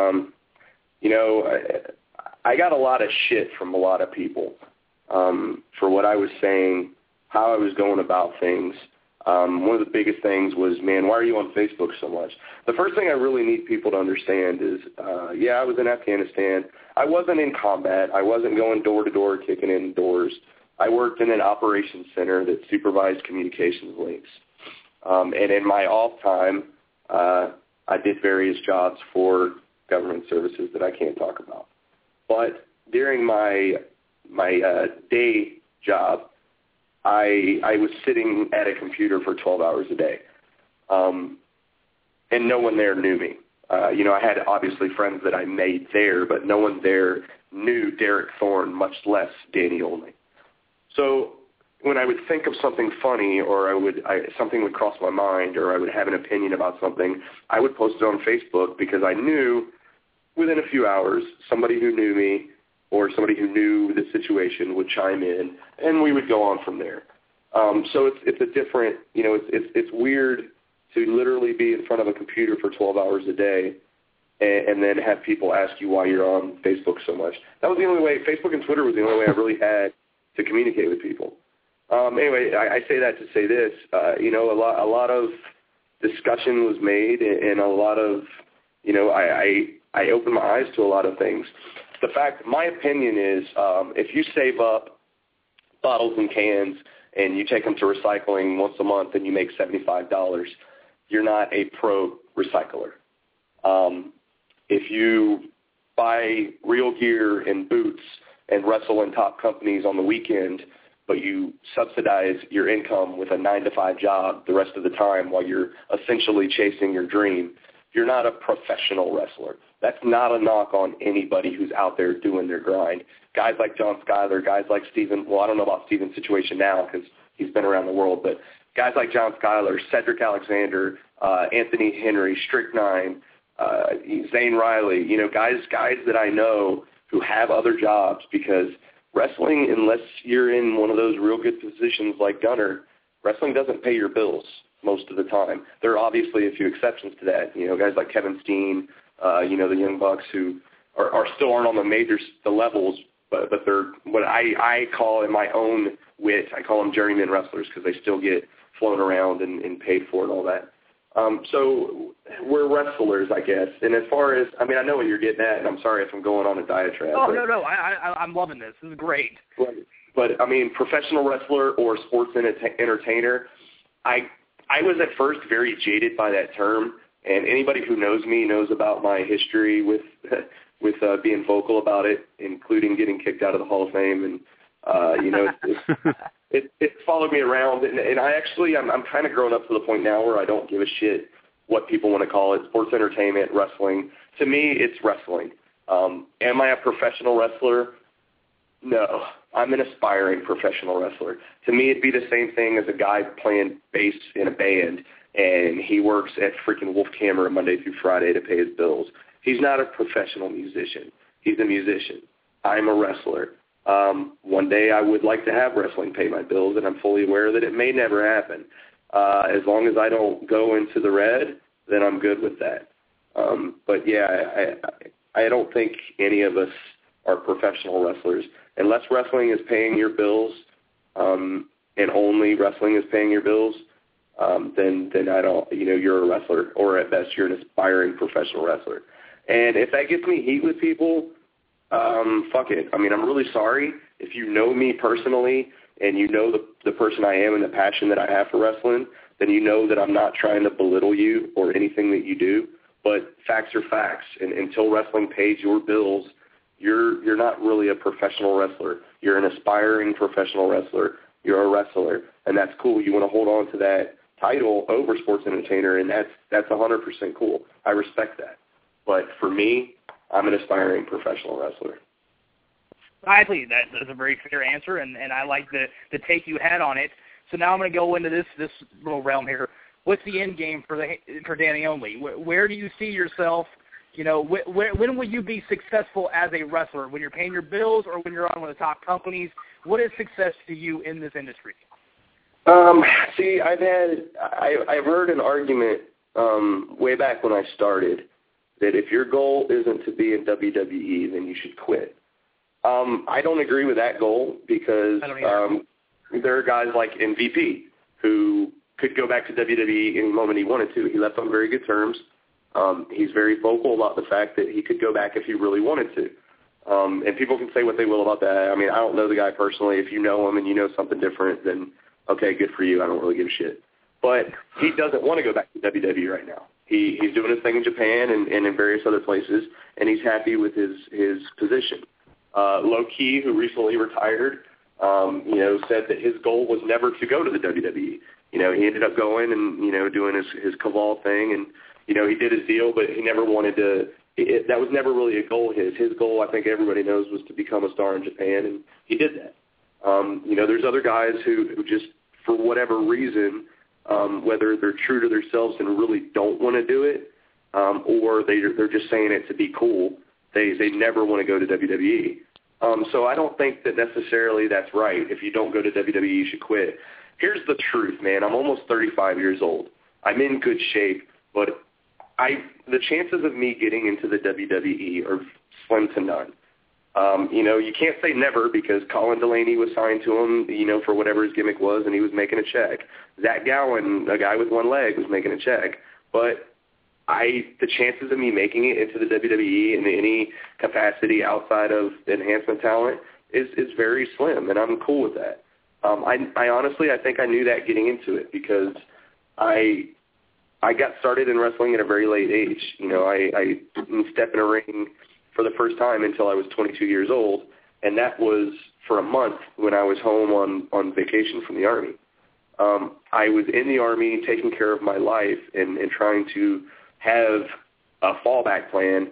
I got a lot of shit from a lot of people for what I was saying, how I was going about things. One of the biggest things was, man, why are you on Facebook so much? The first thing I really need people to understand is, I was in Afghanistan. I wasn't in combat. I wasn't going door to door kicking in doors. I worked in an operations center that supervised communications links. And in my off time, I did various jobs for government services that I can't talk about. But during my day job, I was sitting at a computer for 12 hours a day, and no one there knew me. I had obviously friends that I made there, but no one there knew Derek Thorne, much less Danny Olney. So when I would think of something funny, or something would cross my mind, or I would have an opinion about something, I would post it on Facebook because I knew within a few hours somebody who knew me or somebody who knew the situation would chime in, and we would go on from there. So it's a different, it's weird to literally be in front of a computer for 12 hours a day and then have people ask you why you're on Facebook so much. That was the only way. Facebook and Twitter was the only way I really had to communicate with people. Anyway, I say that to say this. A lot of discussion was made, and a lot of, I opened my eyes to a lot of things. My opinion is, if you save up bottles and cans and you take them to recycling once a month and you make $75, you're not a pro recycler. If you buy real gear and boots and wrestle in top companies on the weekend, but you subsidize your income with a 9-to-5 job the rest of the time while you're essentially chasing your dream, you're not a professional wrestler. That's not a knock on anybody who's out there doing their grind. Guys like John Skyler, guys like Steven, well, I don't know about Steven's situation now because he's been around the world, but guys like John Skyler, Cedric Alexander, Anthony Henry, Strychnine, Zane Riley, guys that I know who have other jobs, because wrestling, unless you're in one of those real good positions like Gunner, wrestling doesn't pay your bills most of the time. There are obviously a few exceptions to that. Guys like Kevin Steen, the Young Bucks who are still aren't on the levels, but they're what I call, in my own wit, I call them journeyman wrestlers because they still get flown around and paid for and all that. So we're wrestlers, I guess. And as far as, I know what you're getting at, and I'm sorry if I'm going on a diatribe. Oh, no, I'm loving this. This is great. But professional wrestler or sports entertainer, I was at first very jaded by that term, and anybody who knows me knows about my history with being vocal about it, including getting kicked out of the Hall of Fame, and it followed me around, and I'm kind of grown up to the point now where I don't give a shit what people want to call it, sports entertainment, wrestling. To me, it's wrestling. Am I a professional wrestler? No. I'm an aspiring professional wrestler. To me, it'd be the same thing as a guy playing bass in a band, and he works at freaking Wolf Camera Monday through Friday to pay his bills. He's not a professional musician. He's a musician. I'm a wrestler. One day I would like to have wrestling pay my bills, and I'm fully aware that it may never happen. As long as I don't go into the red, then I'm good with that. But yeah, I don't think any of us are professional wrestlers. Unless wrestling is paying your bills, and only wrestling is paying your bills, then I don't, you're a wrestler, or at best you're an aspiring professional wrestler. And if that gets me heat with people, fuck it. I'm really sorry. If you know me personally and you know the person I am and the passion that I have for wrestling, then you know that I'm not trying to belittle you or anything that you do. But facts are facts. And until wrestling pays your bills, you're not really a professional wrestler. You're an aspiring professional wrestler. You're a wrestler, and that's cool. You want to hold on to that title over sports entertainer, and that's 100% cool. I respect that. But for me, I'm an aspiring professional wrestler. I think that's a very fair answer, and I like the take you had on it. So now I'm going to go into this little realm here. What's the end game for Danny Only? Where do you see yourself? When will you be successful as a wrestler? When you're paying your bills, or when you're on one of the top companies? What is success to you in this industry? See, I've heard an argument way back when I started that if your goal isn't to be in WWE, then you should quit. I don't agree with that goal because there are guys like MVP who could go back to WWE any moment he wanted to. He left on very good terms. He's very vocal about the fact that he could go back if he really wanted to. And people can say what they will about that. I don't know the guy personally. If you know him and you know something different, then okay, good for you. I don't really give a shit. But he doesn't want to go back to WWE right now. He's doing his thing in Japan and in various other places, and he's happy with his position. Low Key, who recently retired, said that his goal was never to go to the WWE. He ended up going and, doing his Kaval thing, and, he did his deal, but he never wanted to – that was never really a goal of his. His goal, I think everybody knows, was to become a star in Japan, and he did that. There's other guys who just, for whatever reason, whether they're true to themselves and really don't want to do it, or they're just saying it to be cool, they never want to go to WWE. So I don't think that necessarily that's right. If you don't go to WWE, you should quit. Here's the truth, man. I'm almost 35 years old. I'm in good shape, but the chances of me getting into the WWE are slim to none. You can't say never because Colin Delaney was signed to him, for whatever his gimmick was, and he was making a check. Zach Gowen, a guy with one leg, was making a check. But the chances of me making it into the WWE in any capacity outside of enhancement talent is very slim, and I'm cool with that. I honestly, I think I knew that getting into it because I got started in wrestling at a very late age. I didn't step in a ring for the first time until I was 22 years old, and that was for a month when I was home on vacation from the Army. I was in the Army taking care of my life and trying to have a fallback plan,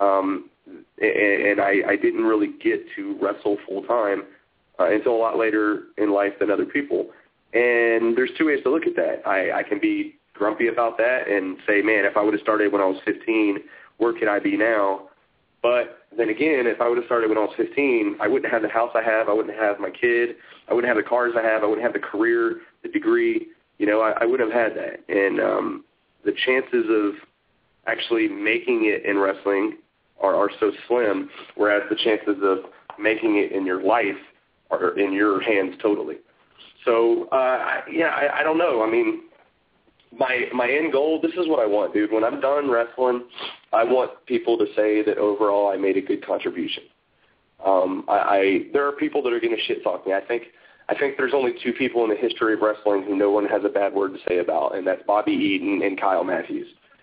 and I didn't really get to wrestle full-time until a lot later in life than other people. And there's two ways to look at that. I can be grumpy about that and say, man, if I would have started when I was 15, where could I be now? But then again, if I would have started when I was 15, I wouldn't have the house I have. I wouldn't have my kid. I wouldn't have the cars I have. I wouldn't have the career, the degree. I wouldn't have had that. And the chances of actually making it in wrestling are so slim, whereas the chances of making it in your life are in your hands totally. So, I don't know. I mean, my end goal, this is what I want, dude. When I'm done wrestling, I want people to say that overall I made a good contribution. There are people that are going to shit talk me. I think there's only two people in the history of wrestling who no one has a bad word to say about, and that's Bobby Eaton and Kyle Matthews.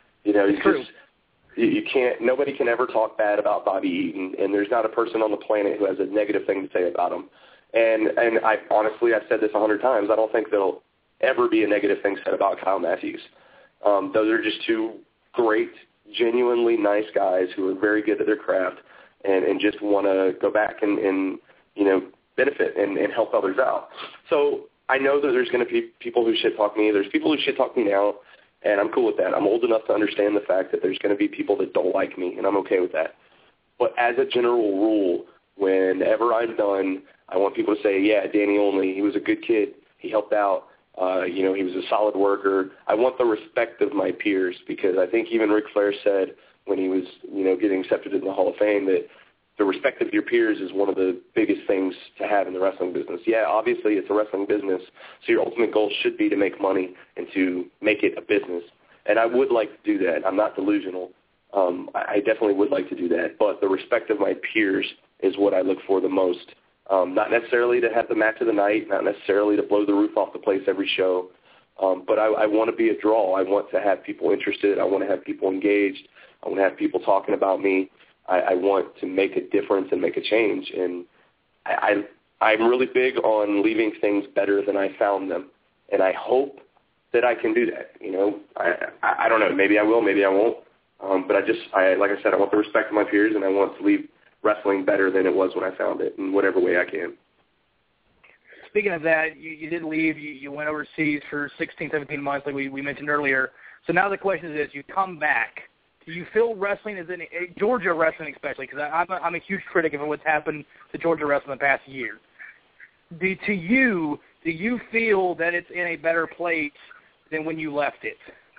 You can't. Nobody can ever talk bad about Bobby Eaton, and there's not a person on the planet who has a negative thing to say about him. And I honestly, I've said this 100 times. I don't think there'll ever be a negative thing said about Kyle Matthews. Those are just two great, genuinely nice guys who are very good at their craft and just want to go back and benefit and help others out. So I know that there's going to be people who shit talk me. There's people who shit talk me now, and I'm cool with that. I'm old enough to understand the fact that there's going to be people that don't like me, and I'm okay with that. But as a general rule, whenever I'm done, I want people to say, yeah, Danny Only, he was a good kid. He helped out. He was a solid worker. I want the respect of my peers because I think even Ric Flair said when he was, getting accepted in the Hall of Fame that the respect of your peers is one of the biggest things to have in the wrestling business. Yeah, obviously it's a wrestling business, so your ultimate goal should be to make money and to make it a business. And I would like to do that. I'm not delusional. I definitely would like to do that. But the respect of my peers is what I look for the most. Not necessarily to have the match of the night, not necessarily to blow the roof off the place every show, but I want to be a draw. I want to have people interested. I want to have people engaged. I want to have people talking about me. I want to make a difference and make a change. And I'm really big on leaving things better than I found them, and I hope that I can do that. I don't know. Maybe I will, maybe I won't. But like I said, I want the respect of my peers, and I want to leave wrestling better than it was when I found it in whatever way I can. Speaking of that, you did leave. You went overseas for 16, 17 months, like we mentioned earlier. So now the question is this: you come back. Do you feel wrestling is in Georgia wrestling, especially because I'm a huge critic of what's happened to Georgia wrestling the past year? Do you feel that it's in a better place than when you left it?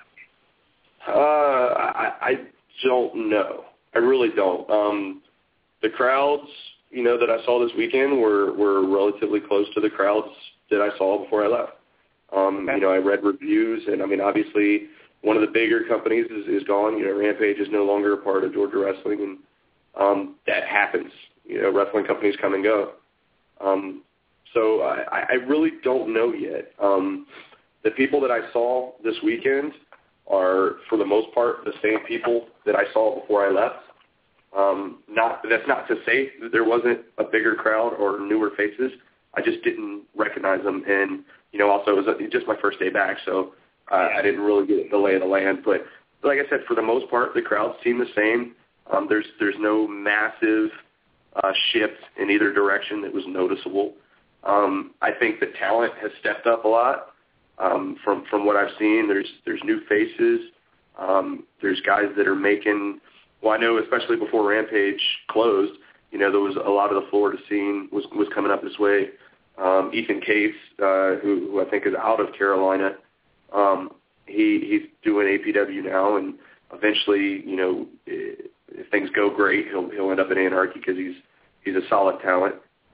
I don't know. I really don't. The crowds, that I saw this weekend were relatively close to the crowds that I saw before I left. I read reviews, and obviously one of the bigger companies is gone. Rampage is no longer a part of Georgia Wrestling, and that happens. Wrestling companies come and go. So I really don't know yet. The people that I saw this weekend are, for the most part, the same people that I saw before I left. That's not to say that there wasn't a bigger crowd or newer faces. I just didn't recognize them. And, also it was just my first day back, so I didn't really get the lay of the land. But like I said, for the most part, the crowds seem the same. There's no massive shift in either direction that was noticeable. I think the talent has stepped up a lot. From what I've seen, there's new faces. There's guys that are making. Well, I know especially before Rampage closed, there was a lot of the Florida scene was coming up this way. Ethan Case, who I think is out of Carolina, he's doing APW now, and eventually, if things go great, he'll end up in Anarchy because he's a solid talent.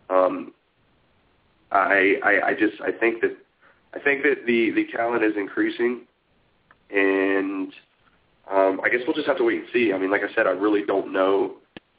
I think that the talent is increasing, and I guess we'll just have to wait and see. I mean, like I said, I really don't know.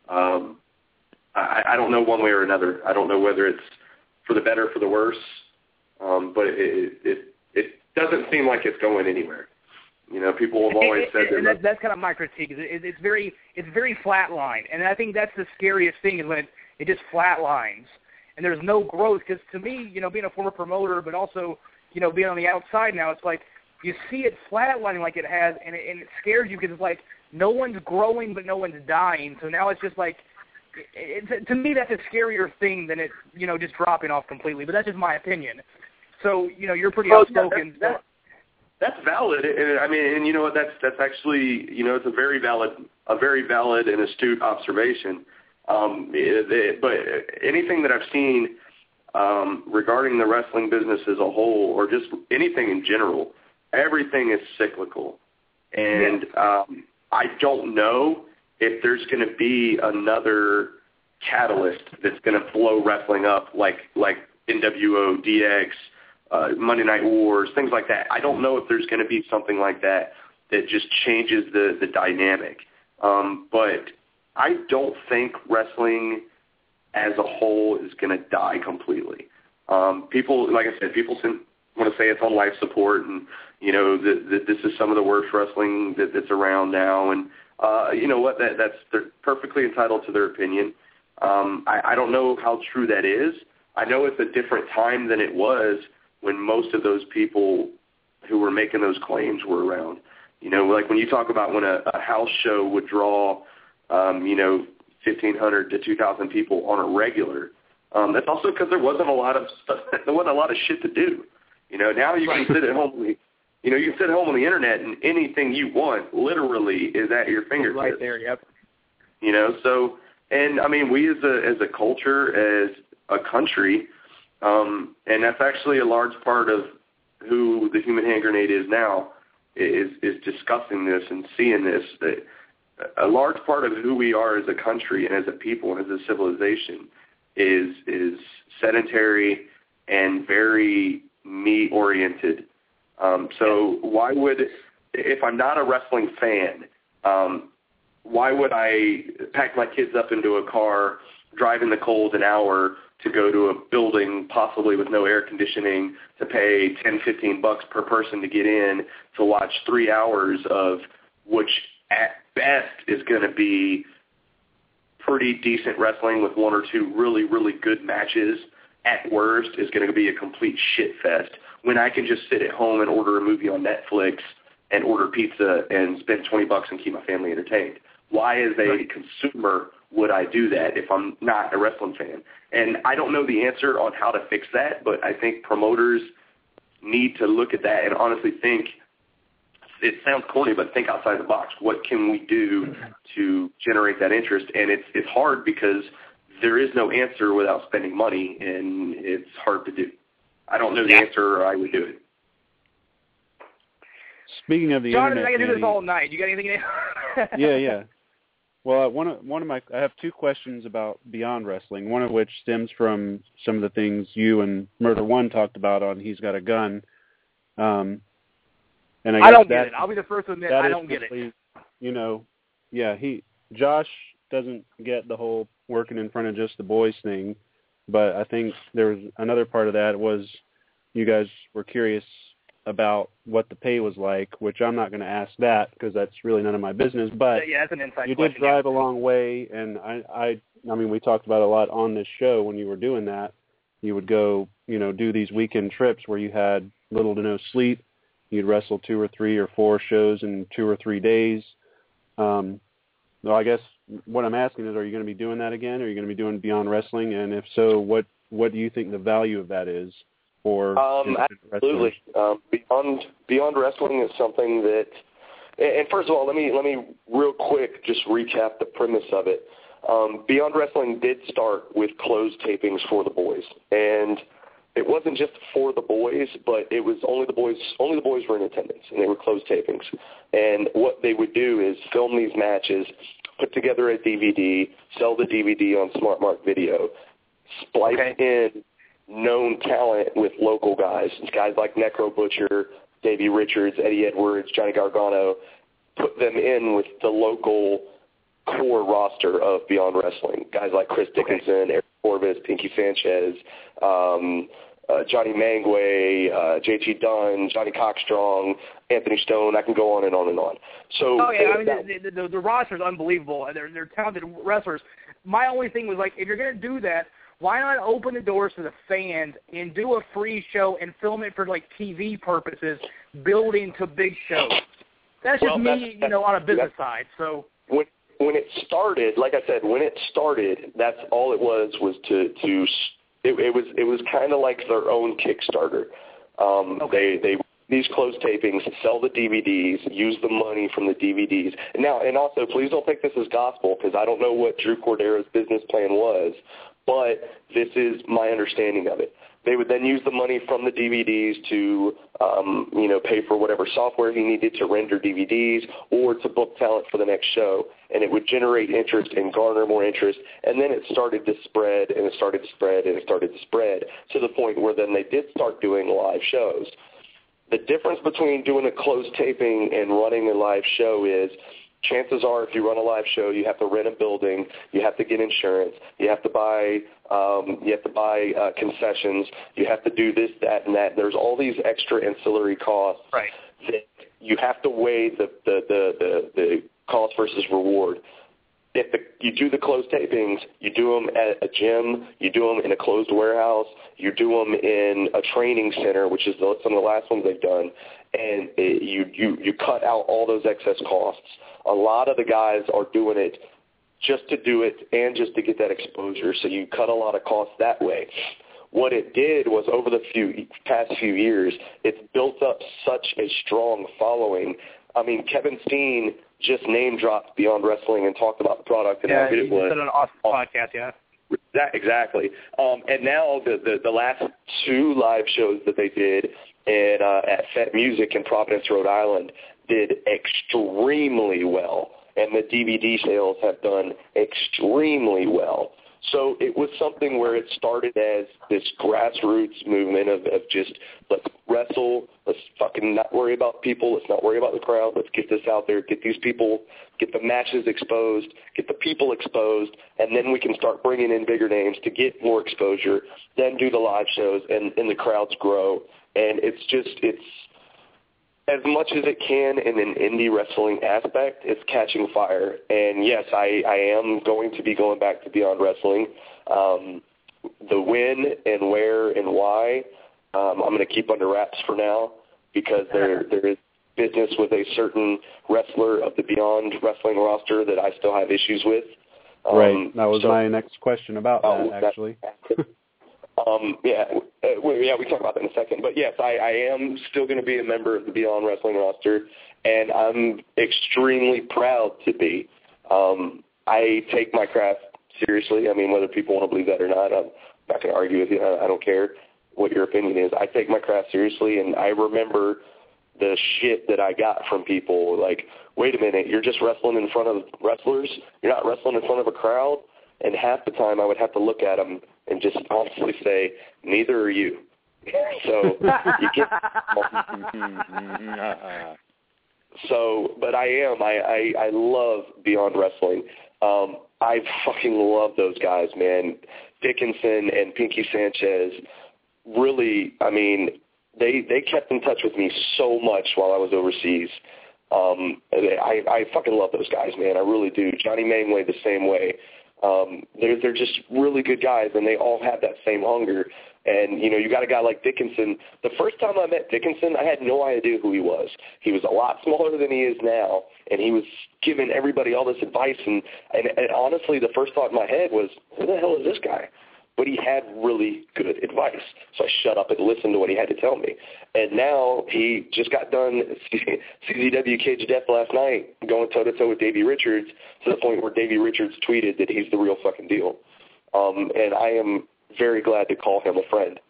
I don't know one way or another. I don't know whether it's for the better or for the worse, but it doesn't seem like it's going anywhere. People have always said that. And that's kind of my critique. It's very flatlined, and I think that's the scariest thing is when it just flatlines, and there's no growth. Because to me, being a former promoter, but also being on the outside now, it's like you see it flatlining like it has, and it scares you because it's like no one's growing, but no one's dying. So now it's just like, to me, that's a scarier thing than it, just dropping off completely. But that's just my opinion. So, you're pretty outspoken. That's valid, and I mean, and you know what? That's actually, it's a very valid and astute observation. But anything that I've seen regarding the wrestling business as a whole, or just anything in general, everything is cyclical, and I don't know if there's going to be another catalyst that's going to blow wrestling up like NWO, DX. Monday Night Wars, things like that. I don't know if there's going to be something like that just changes the dynamic. But I don't think wrestling as a whole is going to die completely. People, like I said, people want to say it's on life support, and that this is some of the worst wrestling that's around now. And you know what? They're perfectly entitled to their opinion. I don't know how true that is. I know it's a different time than it was when most of those people who were making those claims were around. Like when you talk about when a house show would draw, 1,500 to 2,000 people on a regular, that's also because there wasn't a lot of shit to do. Now you can sit at home. You can sit at home on the internet and anything you want literally is at your fingertips. Right there, yep. So, and I mean, we as a culture, as a country. And that's actually a large part of who the Human Hand Grenade is now, is discussing this and seeing this. A large part of who we are as a country and as a people and as a civilization is sedentary and very me-oriented. So why would, if I'm not a wrestling fan, why would I pack my kids up into a car, drive in the cold an hour to go to a building possibly with no air conditioning, to pay $10-15 per person to get in, to watch 3 hours of which at best is going to be pretty decent wrestling with one or two really, really good matches. At worst is going to be a complete shit fest when I can just sit at home and order a movie on Netflix and order pizza and spend $20 and keep my family entertained. Why, as a consumer, would I do that if I'm not a wrestling fan? And I don't know the answer on how to fix that, but I think promoters need to look at that and honestly think, it sounds corny, but think outside the box. What can we do to generate that interest? And it's hard because there is no answer without spending money, and it's hard to do. I don't know the answer, or I would do it. Speaking of the John, internet, I can do this all night. You got anything? Yeah. Well, I have two questions about Beyond Wrestling. One of which stems from some of the things you and Murder One talked about on He's Got a Gun. And I don't get it. I'll be the first to admit I don't get it. Josh doesn't get the whole working in front of just the boys thing, but I think there was another part of that was you guys were curious about what the pay was like, which I'm not going to ask that because that's really none of my business. But that's an inside you question, did drive a long way, and I mean, we talked about it a lot on this show when you were doing that. You would go, do these weekend trips where you had little to no sleep. You'd wrestle 2 or 3 or 4 shows in 2 or 3 days. So I guess what I'm asking is, are you going to be doing that again? Are you going to be doing Beyond Wrestling? And if so, what do you think the value of that is for absolutely. Beyond Wrestling is something that, and first of all, let me real quick just recap the premise of it. Beyond Wrestling did start with closed tapings for the boys, and it wasn't just for the boys, but it was only the boys were in attendance, and they were closed tapings. And what they would do is film these matches, put together a DVD, sell the DVD on Smart Mark Video, splice in known talent with local guys like Necro Butcher, Davey Richards, Eddie Edwards, Johnny Gargano, put them in with the local core roster of Beyond Wrestling. Guys like Chris Dickinson, Eric Corvus, Pinky Sanchez, Johnny Mangway, JT Dunn, Johnny Cockstrong, Anthony Stone. I can go on and on and on. So, the roster is unbelievable. They're talented wrestlers. My only thing was, like, if you're going to do that, why not open the doors to the fans and do a free show and film it for, like, TV purposes, building to big shows? That's just me, on a business side. So when it started, like I said, that's all it was it was kind of like their own Kickstarter. They these closed tapings, sell the DVDs, use the money from the DVDs. And also, please don't take this as gospel, because I don't know what Drew Cordero's business plan was, but this is my understanding of it. They would then use the money from the DVDs to, pay for whatever software he needed to render DVDs or to book talent for the next show. And it would generate interest and garner more interest. And then it started to spread, and it started to spread, and it started to spread to the point where then they did start doing live shows. The difference between doing a closed taping and running a live show is, chances are, if you run a live show, you have to rent a building, you have to get insurance, you have to buy concessions, you have to do this, that, and that. There's all these extra ancillary costs that you have to weigh the cost versus reward. If you do the closed tapings, you do them at a gym, you do them in a closed warehouse, you do them in a training center, which is some of the last ones they've done, and you cut out all those excess costs. A lot of the guys are doing it just to do it and just to get that exposure, so you cut a lot of costs that way. What it did was, over the past few years, it's built up such a strong following. I mean, Kevin Steen just name-dropped Beyond Wrestling and talked about the product and how good it was. Yeah, he said an awesome podcast, yeah. Exactly. And now the last two live shows that they did at Fet Music in Providence, Rhode Island, did extremely well. And the DVD sales have done extremely well. So it was something where it started as this grassroots movement of just, let's wrestle, let's fucking not worry about people, let's not worry about the crowd, let's get this out there, get these people, get the matches exposed, get the people exposed, and then we can start bringing in bigger names to get more exposure, then do the live shows, and the crowds grow. And it's as much as it can in an indie wrestling aspect, it's catching fire. And yes, I am going to be going back to Beyond Wrestling. The when and where and why, I'm going to keep under wraps for now, because there is business with a certain wrestler of the Beyond Wrestling roster that I still have issues with. Right. That was my next question about that, actually. We talk about that in a second. But yes, I am still going to be a member of the Beyond Wrestling roster, and I'm extremely proud to be. I take my craft seriously. I mean, whether people want to believe that or not, I'm not going to argue with you. I don't care what your opinion is. I take my craft seriously, and I remember the shit that I got from people like, wait a minute, you're just wrestling in front of wrestlers? You're not wrestling in front of a crowd? And half the time I would have to look at them and just honestly say, neither are you. So you get. But I love Beyond Wrestling. I fucking love those guys, man. Dickinson and Pinky Sanchez. Really, I mean, they kept in touch with me so much while I was overseas. I fucking love those guys, man. I really do. Johnny Mangway the same way. They're just really good guys, and they all have that same hunger. And, you got a guy like Dickinson. The first time I met Dickinson, I had no idea who he was. He was a lot smaller than he is now, and he was giving everybody all this advice. And honestly, the first thought in my head was, who the hell is this guy? But he had really good advice. So I shut up and listened to what he had to tell me. And now he just got done CZW Cage of Death last night, going toe-to-toe with Davey Richards, to the point where Davey Richards tweeted that he's the real fucking deal. And I am very glad to call him a friend.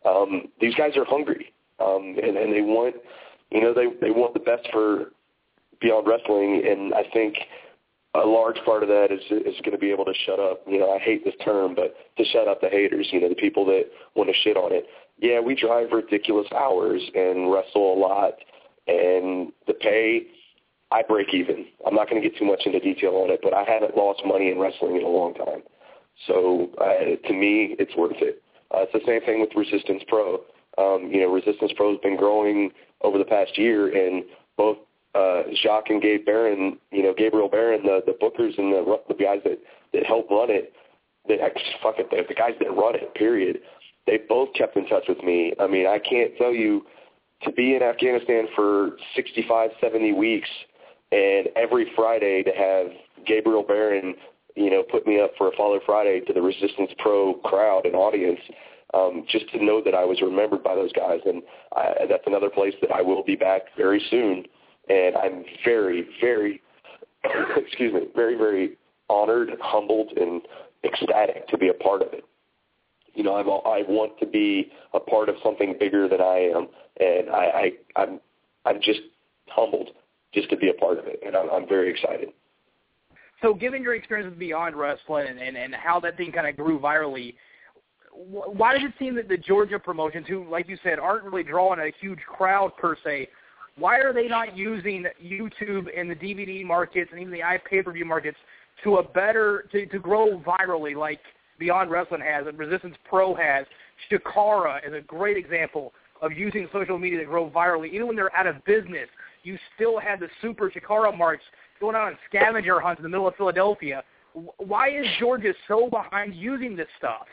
these guys are hungry, and they want, they want the best for Beyond Wrestling, and I think a large part of that is going to be able to shut up. I hate this term, but to shut up the haters, the people that want to shit on it. Yeah, we drive ridiculous hours and wrestle a lot, and the pay, I break even. I'm not going to get too much into detail on it, but I haven't lost money in wrestling in a long time. So to me, it's worth it. It's the same thing with Resistance Pro. Resistance Pro has been growing over the past year, and both Jacques and Gabriel Barron, the bookers and the guys that help run it, the guys that run it, period, they both kept in touch with me. I mean, I can't tell you, to be in Afghanistan for 65, 70 weeks, and every Friday to have Gabriel Barron, put me up for a Father Friday to the Resistance Pro crowd and audience, just to know that I was remembered by those guys. And that's another place that I will be back very soon. And I'm very, very, very, very honored, humbled, and ecstatic to be a part of it. I want to be a part of something bigger than I am, and I'm just humbled just to be a part of it, and I'm very excited. So given your experience with Beyond Wrestling and how that thing kind of grew virally, why does it seem that the Georgia promotions, who, like you said, aren't really drawing a huge crowd per se, why are they not using YouTube and the DVD markets and even the pay-per-view markets to grow virally like Beyond Wrestling has and Resistance Pro has? Chikara is a great example of using social media to grow virally. Even when they're out of business, you still have the Super Chikara marks going on scavenger hunts in the middle of Philadelphia. Why is Georgia so behind using this stuff?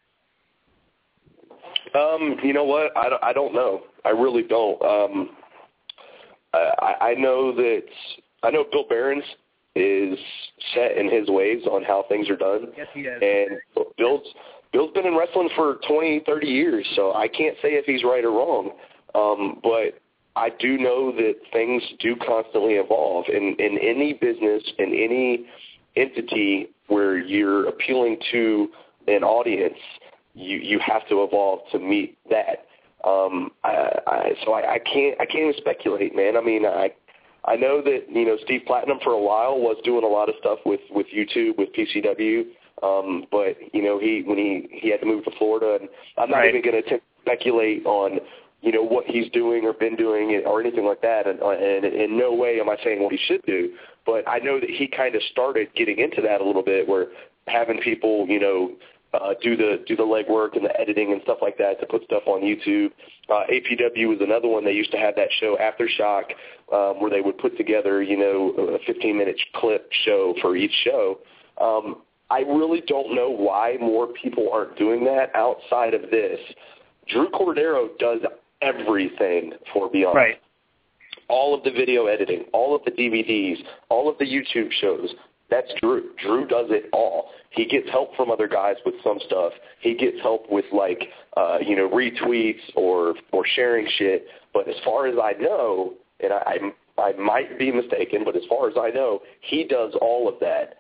You know what? I don't know. I really don't. I know Bill Behrens is set in his ways on how things are done. Yes, he is. And Bill's been in wrestling for 20, 30 years, so I can't say if he's right or wrong. But I do know that things do constantly evolve. In any business, in any entity where you're appealing to an audience, you have to evolve to meet that. So I can't even speculate, man. I mean, I know that Steve Platinum for a while was doing a lot of stuff with YouTube, with PCW, but when he had to move to Florida, and I'm not even going to speculate on what he's doing or been doing or anything like that, and in no way am I saying what he should do, but I know that he kind of started getting into that a little bit, where having people do the legwork and the editing and stuff like that to put stuff on YouTube. APW was another one. They used to have that show Aftershock, where they would put together, a 15-minute clip show for each show. I really don't know why more people aren't doing that outside of this. Drew Cordero does everything for Beyond. Right. All of the video editing, all of the DVDs, all of the YouTube shows. That's Drew. Drew does it all. He gets help from other guys with some stuff. He gets help with retweets or sharing shit. But as far as I know, and I might be mistaken, but as far as I know, he does all of that.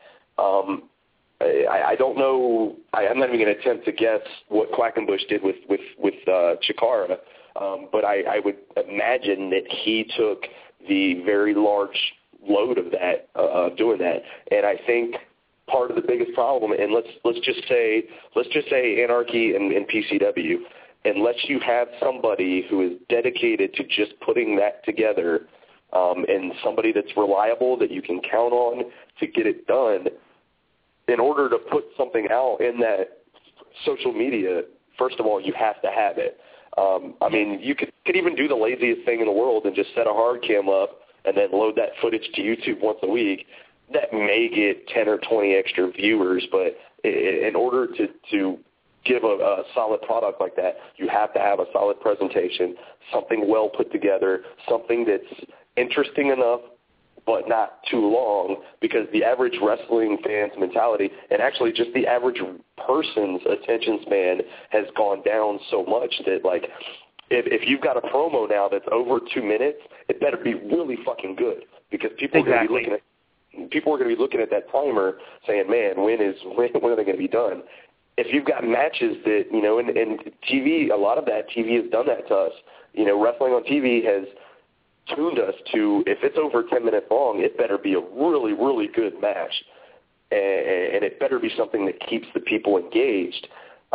I don't know. I'm not even going to attempt to guess what Quackenbush did with Chikara, but I would imagine that he took the very large load of that, doing that. And I think part of the biggest problem, and let's just say Anarchy and PCW, unless you have somebody who is dedicated to just putting that together, and somebody that's reliable that you can count on to get it done, in order to put something out in that social media, first of all, you have to have it. I mean, you could even do the laziest thing in the world and just set a hard cam up and then load that footage to YouTube once a week. That may get 10 or 20 extra viewers, but in order to give a solid product like that, you have to have a solid presentation, something well put together, something that's interesting enough but not too long, because the average wrestling fan's mentality, and actually just the average person's attention span, has gone down so much that, like, if you've got a promo now that's over 2 minutes, it better be really fucking good, because people are going to be looking at that timer saying, man, when are they going to be done? if you've got matches that, and TV, a lot of that TV has done that to us. Wrestling on TV has tuned us to, if it's over 10 minutes long, it better be a really, really good match. And it better be something that keeps the people engaged.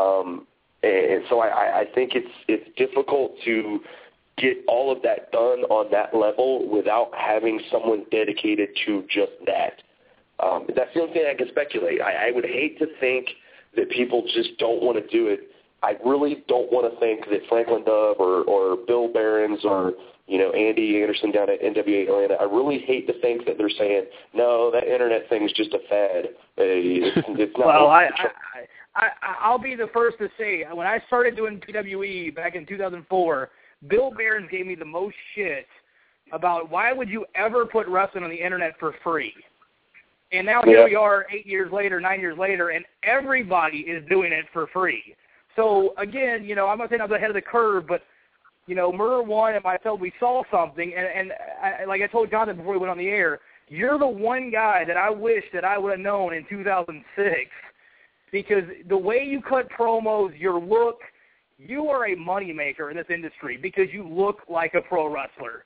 And so I think it's difficult to get all of that done on that level without having someone dedicated to just that. That's the only thing I can speculate. I would hate to think that people just don't want to do it. I really don't want to think that Franklin Dove or Bill Behrens or Andy Anderson down at NWA Atlanta, I really hate to think that they're saying, no, that internet thing's just a fad. It's not. Well, I'll be the first to say, when I started doing PWE back in 2004, Bill Behrens gave me the most shit about why would you ever put wrestling on the internet for free. And now here we are 9 years later, and everybody is doing it for free. So, again, I'm not saying I was ahead of the curve, but Murder One and myself, we saw something, and like I told Jonathan before we went on the air, you're the one guy that I wish that I would have known in 2006, because the way you cut promos, your look, you are a moneymaker in this industry because you look like a pro wrestler.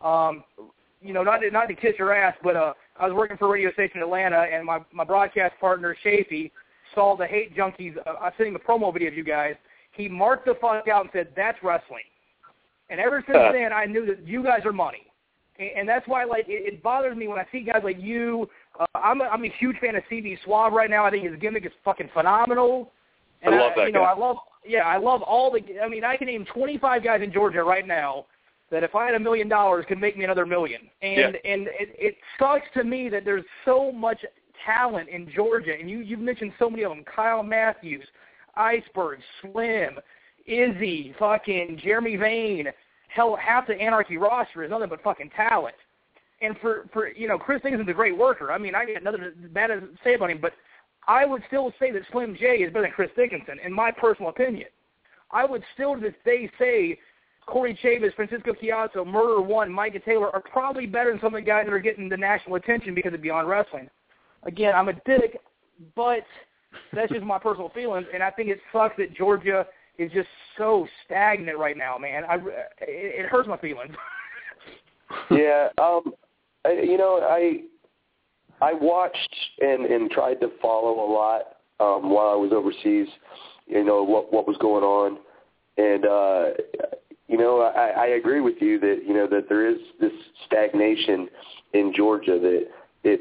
Not to kiss your ass, but I was working for a radio station in Atlanta, and my broadcast partner, Shafee, saw the Hate Junkies. I sent him a promo video of you guys. He marked the fuck out and said, that's wrestling. And ever since then, I knew that you guys are money. And that's why, it bothers me when I see guys like you. I'm a huge fan of CB Suave right now. I think his gimmick is fucking phenomenal. And I love that guy. I love all the – I mean, I can name 25 guys in Georgia right now that if I had $1 million could make me another $1 million. And it sucks to me that there's so much talent in Georgia. And you've mentioned so many of them, Kyle Matthews, Iceberg, Slim, Izzy, fucking Jeremy Vane. Hell, half the Anarchy roster is nothing but fucking talent. And for Chris Dickinson's a great worker. I mean, I got nothing bad to say about him, but I would still say that Slim J is better than Chris Dickinson, in my personal opinion. I would still to this day say Corey Chavis, Francisco Chiazzo, Murder One, Micah Taylor are probably better than some of the guys that are getting the national attention because of Beyond Wrestling. Again, I'm a dick, but that's just my personal feelings, and I think it sucks that Georgia is just so stagnant right now, man. It hurts my feelings. Yeah, I watched and tried to follow a lot while I was overseas, what was going on. And, I agree with you that, that there is this stagnation in Georgia that it's,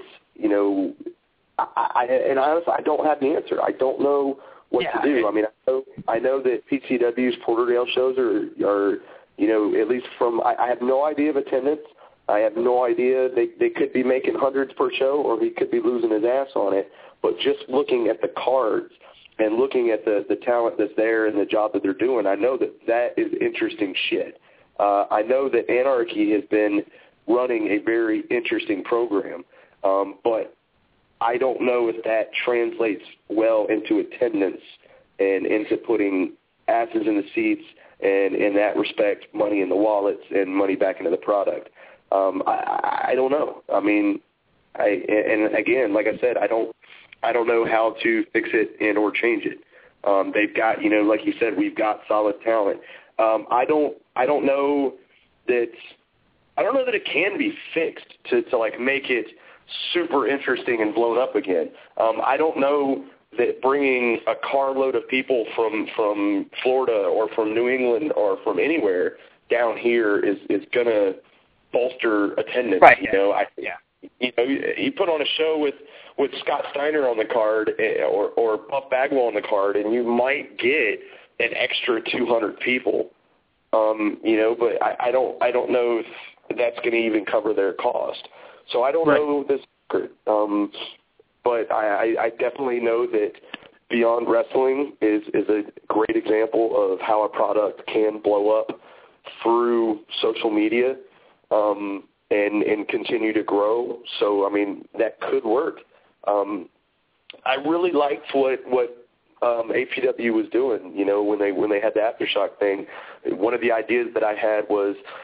and honestly, I don't have the answer. I don't know what to do. I mean, I know that PCW's Porterdale shows are at least from, I have no idea of attendance. I have no idea. They could be making hundreds per show, or he could be losing his ass on it. But just looking at the cards and looking at the talent that's there and the job that they're doing, I know that is interesting shit. I know that Anarchy has been running a very interesting program, but I don't know if that translates well into attendance and into putting asses in the seats and, in that respect, money in the wallets and money back into the product. I don't know. I mean, and again, like I said, I don't know how to fix it and or change it. They've got, like you said, we've got solid talent. I don't know that it can be fixed to like make it super interesting and blown up again. I don't know that bringing a carload of people from Florida or from New England or from anywhere down here is going to bolster attendance. Right. You put on a show with Scott Steiner on the card or Buff Bagwell on the card, and you might get an extra 200 people. But I don't know if that's going to even cover their cost. So I don't know this secret. But I definitely know that Beyond Wrestling is a great example of how a product can blow up through social media and continue to grow. So, I mean, that could work. I really liked what APW was doing, when they had the Aftershock thing. One of the ideas that I had was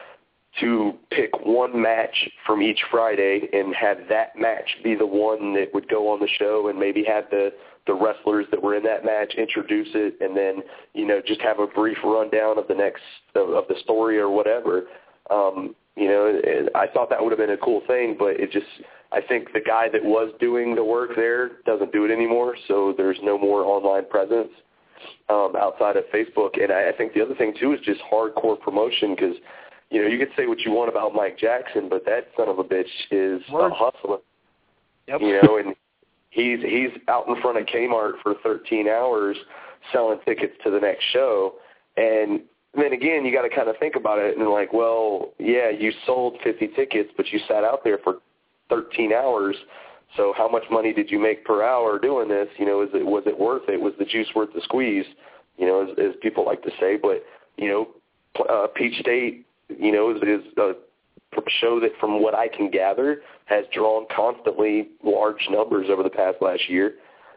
to pick one match from each Friday and have that match be the one that would go on the show, and maybe have the wrestlers that were in that match introduce it, and then, you know, just have a brief rundown of the story or whatever. You know, I thought that would have been a cool thing, but I think the guy that was doing the work there doesn't do it anymore, so there's no more online presence outside of Facebook. And I think the other thing, too, is just hardcore promotion, because, you know, you could say what you want about Mike Jackson, but that son of a bitch is a hustler. Yep. You know, and he's out in front of Kmart for 13 hours selling tickets to the next show. And then again, you got to kind of think about it and like, well, yeah, you sold 50 tickets, but you sat out there for 13 hours. So how much money did you make per hour doing this? You know, was it worth it? Was the juice worth the squeeze? You know, as people like to say. But, you know, Peach State, you know, is a show that, from what I can gather, has drawn constantly large numbers over the last year.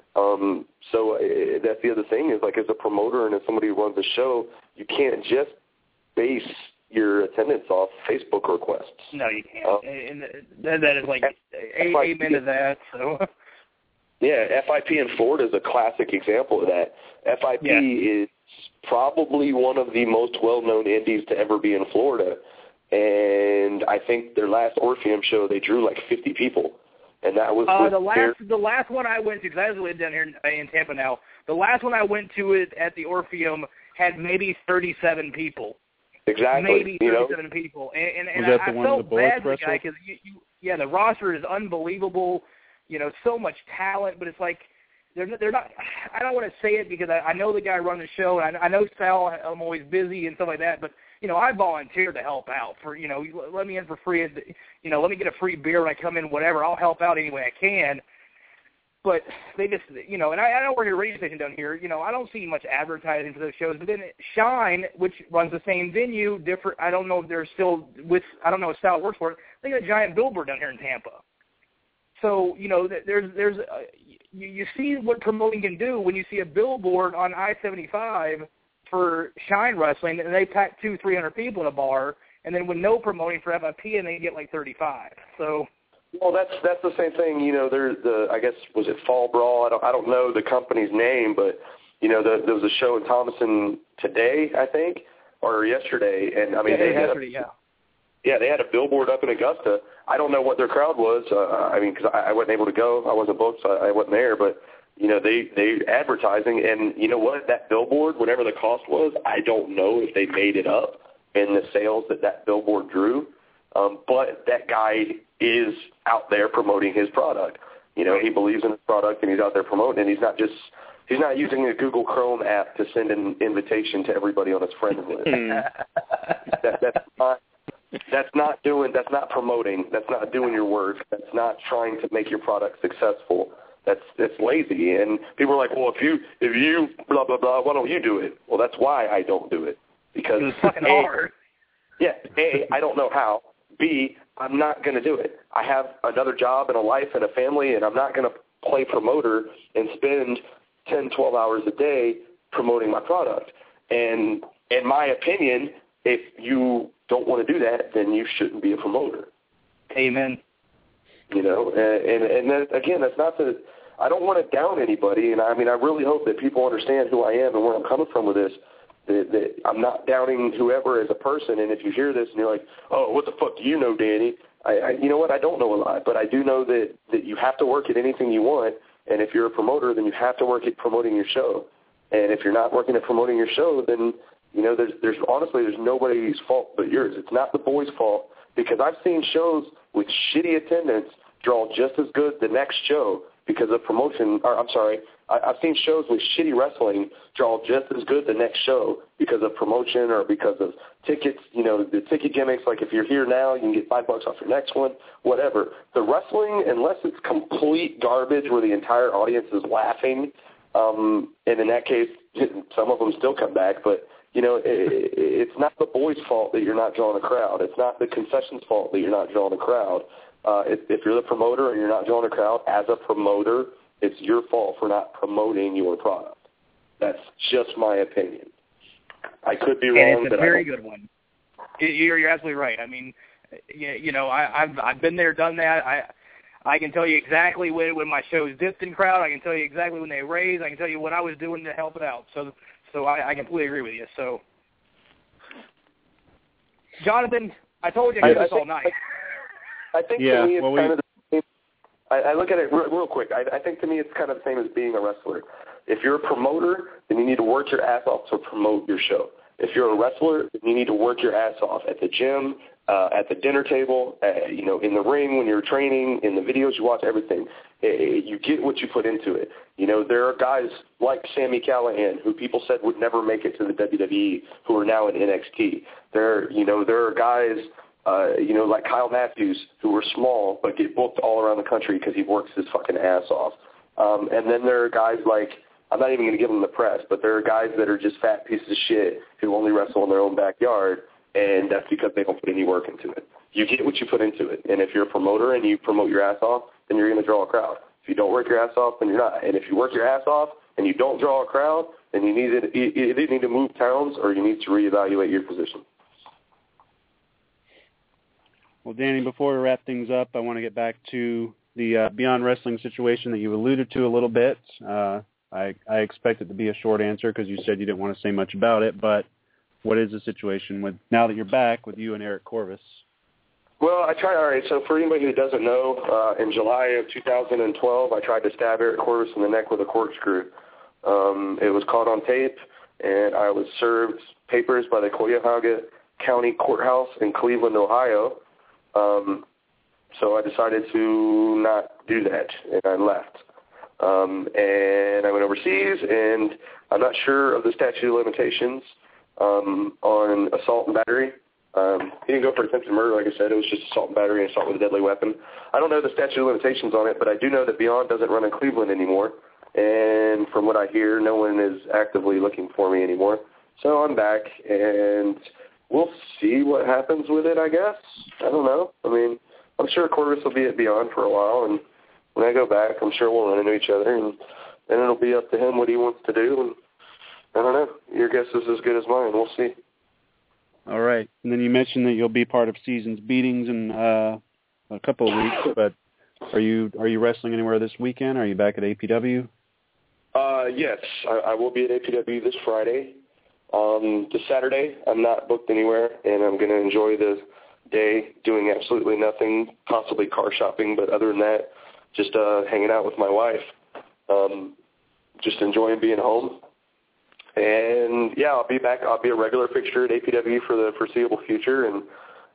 So that's the other thing is, like, as a promoter and as somebody who runs a show, you can't just base your attendance off Facebook requests. No, you can't. And that is like amen to that. So. Yeah, FIP in Florida is a classic example of that. FIP is probably one of the most well-known indies to ever be in Florida. And I think their last Orpheum show, they drew like 50 people. And that was the last one I went to, because I live down here in Tampa now. The last one I went to it at the Orpheum had maybe 37 people. Exactly. Maybe 37 people. And I felt bad for the guy because, the roster is unbelievable. You know, so much talent, but it's like they're not. I don't want to say it because I know the guy running the show, and I know Sal. I'm always busy and stuff like that, but. You know, I volunteered to help out for, you know, let me in for free, you know, let me get a free beer when I come in, whatever. I'll help out any way I can. But they just, you know, and I don't work at a radio station down here. You know, I don't see much advertising for those shows. But then Shine, which runs the same venue, different, I don't know if they're still with, I don't know if Sal works for it. They got a giant billboard down here in Tampa. So, you know, you see what promoting can do when you see a billboard on I-75 for Shine Wrestling, and they pack 200-300 people in a bar, and then with no promoting for FIP, and they get like 35. So, well, that's the same thing. You know, there's I guess, was it Fall Brawl? I don't know the company's name, but you know, there was a show in Thomaston today, I think, or yesterday, and I mean, they had a billboard up in Augusta. I don't know what their crowd was. I mean, because I wasn't able to go, I wasn't booked, so I wasn't there, but. You know, they advertising, and you know what? That billboard, whatever the cost was, I don't know if they made it up in the sales that billboard drew. But that guy is out there promoting his product. You know, he believes in his product, and he's out there promoting, and he's not using a Google Chrome app to send an invitation to everybody on his friend list. That's not promoting. That's not doing your work. That's not trying to make your product successful. That's lazy, and people are like, well, if you blah blah blah, why don't you do it? Well, that's why I don't do it, because it's fucking hard. Yeah, A, I don't know how. B, I'm not going to do it. I have another job and a life and a family, and I'm not going to play promoter and spend 10, 12 hours a day promoting my product. And in my opinion, if you don't want to do that, then you shouldn't be a promoter. Amen. You know, and that, again, that's not that I don't want to down anybody, and I mean, I really hope that people understand who I am and where I'm coming from with this, that I'm not downing whoever as a person, and if you hear this and you're like, oh, what the fuck do you know, Danny? You know what, I don't know a lot, but I do know that you have to work at anything you want, and if you're a promoter, then you have to work at promoting your show, and if you're not working at promoting your show, then, you know, there's honestly, there's nobody's fault but yours. It's not the boys' fault, because I've seen shows with shitty attendance draw just as good the next show because of promotion. Or I'm sorry, I've seen shows with shitty wrestling draw just as good the next show because of promotion or because of tickets. You know, the ticket gimmicks, like if you're here now, you can get $5 off your next one, whatever. The wrestling, unless it's complete garbage where the entire audience is laughing, and in that case, some of them still come back, but you know, it's not the boys' fault that you're not drawing a crowd. It's not the concession's fault that you're not drawing a crowd. If you're the promoter and you're not drawing a crowd, as a promoter, it's your fault for not promoting your product. That's just my opinion. I could be wrong. And it's a very good one. You're absolutely right. I mean, I've been there, done that. I can tell you exactly when my shows dipped in crowd. I can tell you exactly when they raised. I can tell you what I was doing to help it out. So I completely agree with you. So, Jonathan, I told you I did this all night. I think to me it's kind of the same. I look at it real quick. I think to me it's kind of the same as being a wrestler. If you're a promoter, then you need to work your ass off to promote your show. If you're a wrestler, then you need to work your ass off at the gym, at the dinner table, in the ring when you're training, in the videos you watch, everything. You get what you put into it. There are guys like Sami Callihan who people said would never make it to the WWE who are now in NXT. There are guys, like Kyle Matthews who are small but get booked all around the country because he works his fucking ass off. And then there are guys like, I'm not even going to give them the press, but there are guys that are just fat pieces of shit who only wrestle in their own backyard, and that's because they don't put any work into it. You get what you put into it, and if you're a promoter and you promote your ass off, then you're going to draw a crowd. If you don't work your ass off, then you're not. And if you work your ass off and you don't draw a crowd, then you either need to move towns or you need to reevaluate your position. Well, Danny, before we wrap things up, I want to get back to the Beyond Wrestling situation that you alluded to a little bit. I expect it to be a short answer because you said you didn't want to say much about it, but what is the situation with now that you're back with you and Eric Corvus? Well, all right, so for anybody who doesn't know, in July of 2012, I tried to stab Eric Corvus in the neck with a corkscrew. It was caught on tape, and I was served papers by the Cuyahoga County Courthouse in Cleveland, Ohio. So I decided to not do that, and I left. And I went overseas, and I'm not sure of the statute of limitations on assault and battery. He didn't go for attempted murder, like I said. It was just assault and battery and assault with a deadly weapon. I don't know the statute of limitations on it, but I do know that Beyond doesn't run in Cleveland anymore. And from what I hear, no one is actively looking for me anymore. So I'm back, and we'll see what happens with it, I guess. I don't know. I mean, I'm sure Corvus will be at Beyond for a while, and when I go back, I'm sure we'll run into each other, and then it'll be up to him what he wants to do. And I don't know. Your guess is as good as mine. We'll see. All right. And then you mentioned that you'll be part of Season's Beatings in a couple of weeks, but are you wrestling anywhere this weekend? Are you back at APW? Yes, I will be at APW this Friday. This Saturday, I'm not booked anywhere, and I'm going to enjoy the day doing absolutely nothing, possibly car shopping, but other than that, just hanging out with my wife, just enjoying being home. And, yeah, I'll be back. I'll be a regular fixture at APW for the foreseeable future, and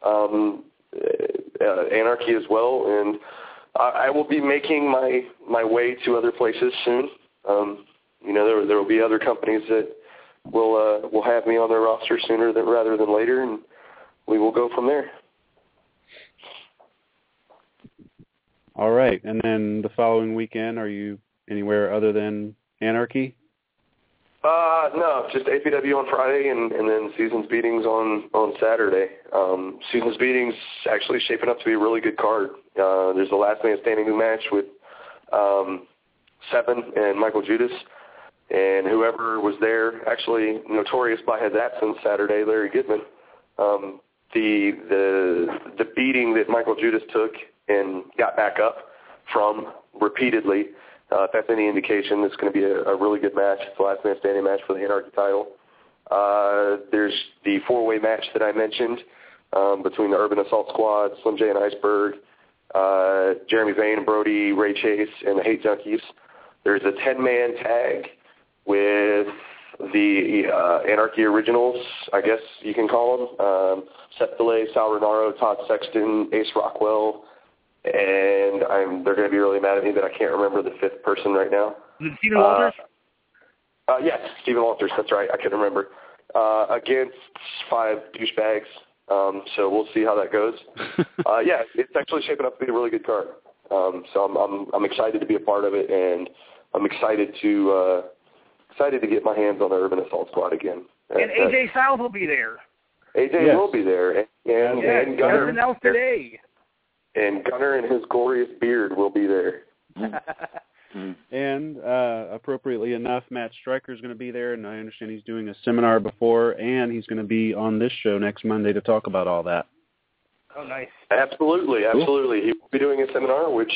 Anarchy as well. And I will be making my way to other places soon. There will be other companies that will have me on their roster sooner rather than later, and we will go from there. All right. And then the following weekend, are you anywhere other than Anarchy? No, just APW on Friday and then Season's Beatings on Saturday. Season's Beatings actually shaping up to be a really good card. There's the last man standing match with Seven and Michael Judas. And whoever was there, actually notorious by his absence Saturday, Larry Goodman, the beating that Michael Judas took and got back up from repeatedly, if that's any indication, it's going to be a really good match. It's the last man standing match for the Anarchy title. There's the four-way match that I mentioned between the Urban Assault Squad, Slim J and Iceberg, Jeremy Vane, Brody, Ray Chase, and the Hate Junkies. There's a 10-man tag with the Anarchy Originals, I guess you can call them. Seth DeLay, Sal Renaro, Todd Sexton, Ace Rockwell, and they're going to be really mad at me that I can't remember the fifth person right now. Is it Stephen Walters? Yes, Stephen Walters, that's right. I couldn't remember. Against 5 douchebags, so we'll see how that goes. Yeah, it's actually shaping up to be a really good card. So I'm excited to be a part of it, and I'm excited to get my hands on the Urban Assault Squad again. And AJ Styles will be there. AJ will be there, and Gunner announced today. And Gunner and his glorious beard will be there. And appropriately enough, Matt Stryker is going to be there, and I understand he's doing a seminar before, and he's going to be on this show next Monday to talk about all that. Oh, nice. Absolutely. He will be doing a seminar, which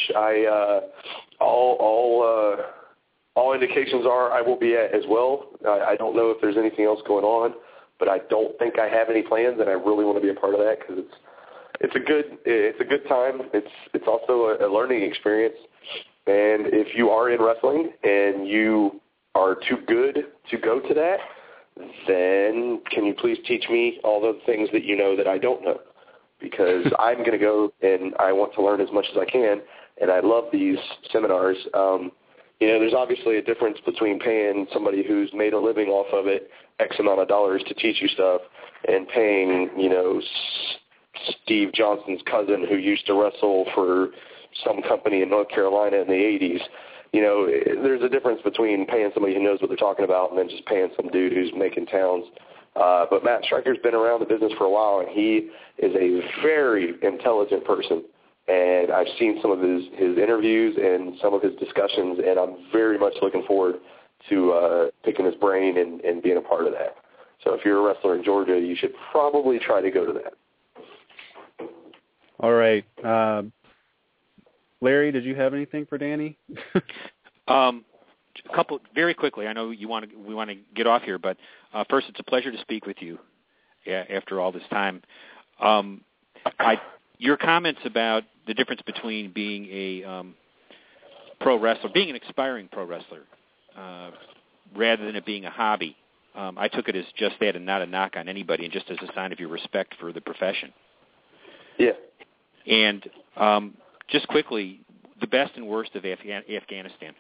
all indications are I will be at as well. I don't know if there's anything else going on, but I don't think I have any plans, and I really want to be a part of that because it's a good time. It's also a learning experience. And if you are in wrestling and you are too good to go to that, then can you please teach me all the things that you know that I don't know? Because I'm going to go and I want to learn as much as I can, and I love these seminars. There's obviously a difference between paying somebody who's made a living off of it X amount of dollars to teach you stuff and paying, Steve Johnson's cousin who used to wrestle for some company in North Carolina in the 80s. There's a difference between paying somebody who knows what they're talking about and then just paying some dude who's making towns. But Matt Stryker's been around the business for a while, and he is a very intelligent person. And I've seen some of his interviews and some of his discussions, and I'm very much looking forward to picking his brain and being a part of that. So if you're a wrestler in Georgia, you should probably try to go to that. All right. Larry, did you have anything for Danny? A couple very quickly. I know we want to get off here, but first, it's a pleasure to speak with you after all this time. Your comments about the difference between being a pro wrestler, being an aspiring pro wrestler, rather than it being a hobby, I took it as just that and not a knock on anybody, and just as a sign of your respect for the profession. Yeah. And just quickly, the best and worst of Afghanistan.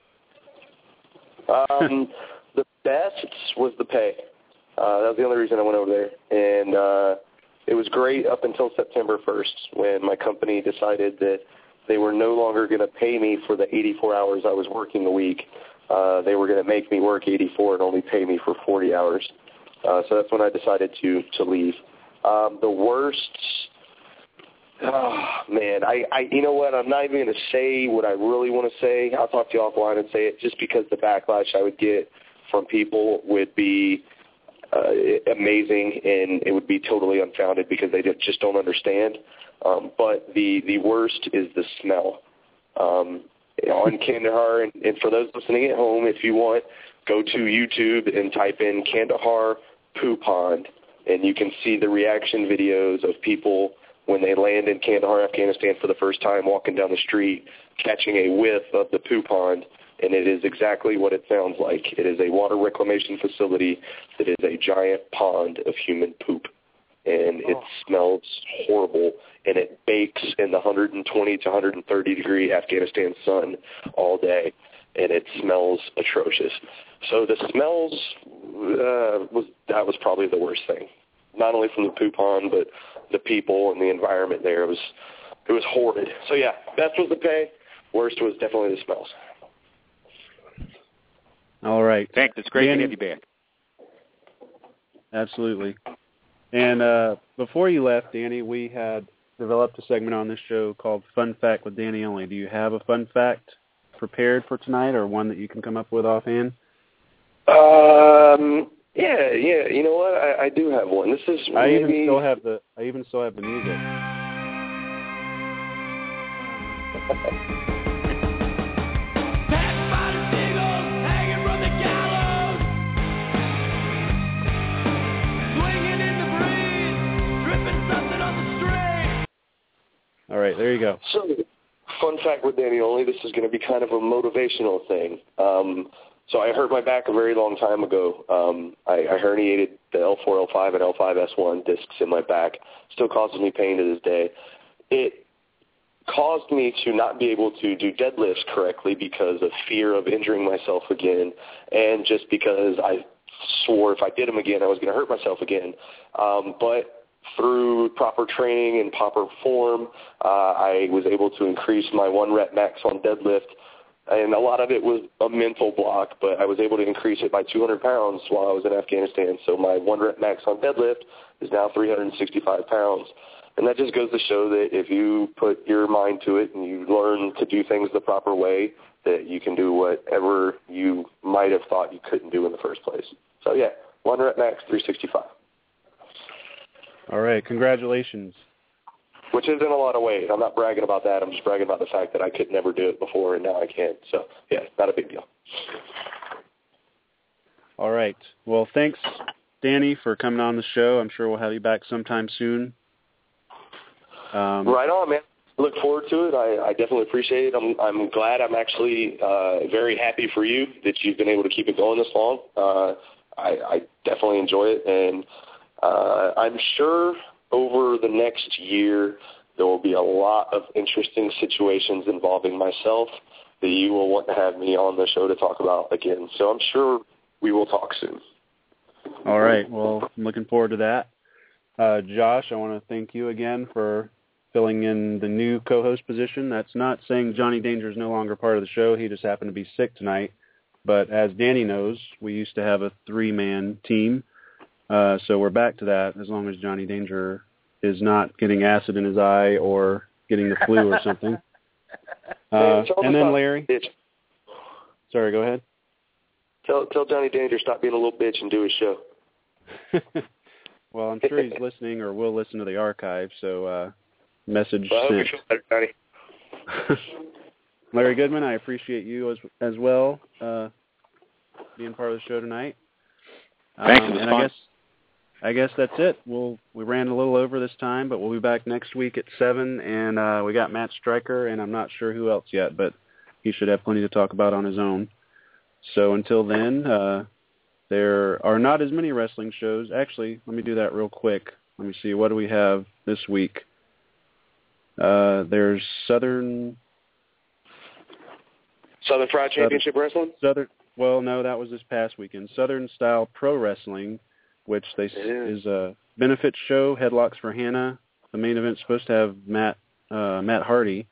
The best was the pay. That was the only reason I went over there. And it was great up until September 1st when my company decided that they were no longer going to pay me for the 84 hours I was working a week. They were going to make me work 84 and only pay me for 40 hours. So that's when I decided to leave. The worst... Oh, man, you know what? I'm not even going to say what I really want to say. I'll talk to you offline and say it just because the backlash I would get from people would be amazing, and it would be totally unfounded because they just don't understand. But the worst is the smell. On Kandahar, and for those listening at home, if you want, go to YouTube and type in Kandahar Poo Pond, and you can see the reaction videos of people when they land in Kandahar, Afghanistan for the first time, walking down the street, catching a whiff of the poo pond, and it is exactly what it sounds like. It is a water reclamation facility that is a giant pond of human poop, and it smells horrible, and it bakes in the 120 to 130 degree Afghanistan sun all day, and it smells atrocious. So the smells, that was probably the worst thing. Not only from the poo pond, but the people and the environment there. It was horrid. So yeah, best was the pay. Worst was definitely the smells. All right. Thanks. It's great to have you back. Absolutely. And before you left, Danny, we had developed a segment on this show called Fun Fact with Danny Only. Do you have a fun fact prepared for tonight, or one that you can come up with offhand? Yeah. You know what? I do have one. This is I even still have the music. All right, there you go. So, fun fact with Danny Only, this is going to be kind of a motivational thing. So I hurt my back a very long time ago. I herniated the L4, L5, and L5S1 discs in my back. Still causes me pain to this day. It caused me to not be able to do deadlifts correctly because of fear of injuring myself again, and just because I swore if I did them again, I was going to hurt myself again. But through proper training and proper form, I was able to increase my 1 rep max on deadlift. And a lot of it was a mental block, but I was able to increase it by 200 pounds while I was in Afghanistan. So my 1 rep max on deadlift is now 365 pounds. And that just goes to show that if you put your mind to it and you learn to do things the proper way, that you can do whatever you might have thought you couldn't do in the first place. So, yeah, one rep max, 365. All right, congratulations. Which isn't a lot of weight. I'm not bragging about that. I'm just bragging about the fact that I could never do it before, and now I can. So, yeah, not a big deal. All right. Well, thanks, Danny, for coming on the show. I'm sure we'll have you back sometime soon. Right on, man. Look forward to it. I definitely appreciate it. I'm glad. I'm actually very happy for you that you've been able to keep it going this long. I definitely enjoy it, and I'm sure over the next year there will be a lot of interesting situations involving myself that you will want to have me on the show to talk about again. So I'm sure we will talk soon. All right. Well, I'm looking forward to that. Josh, I want to thank you again for filling in the new co-host position. That's not saying Johnny Danger is no longer part of the show. He just happened to be sick tonight. But as Danny knows, we used to have a 3-man team. So we're back to that as long as Johnny Danger is not getting acid in his eye or getting the flu or something. And then Larry. Sorry, go ahead. Tell Johnny Danger stop being a little bitch and do his show. Well, I'm sure he's listening or will listen to the archive, so message sent. I hope you feel better, Johnny. Larry Goodman, I appreciate you as well being part of the show tonight. Thanks, it was fun. I guess that's it. We ran a little over this time, but we'll be back next week at 7, and we got Matt Stryker, and I'm not sure who else yet, but he should have plenty to talk about on his own. So until then, there are not as many wrestling shows. Actually, let me do that real quick. Let me see. What do we have this week? There's Southern Fried Championship Wrestling? Well, no, that was this past weekend. Southern Style Pro Wrestling, which is a benefit show, Headlocks for Hannah. The main event's supposed to have Matt Hardy.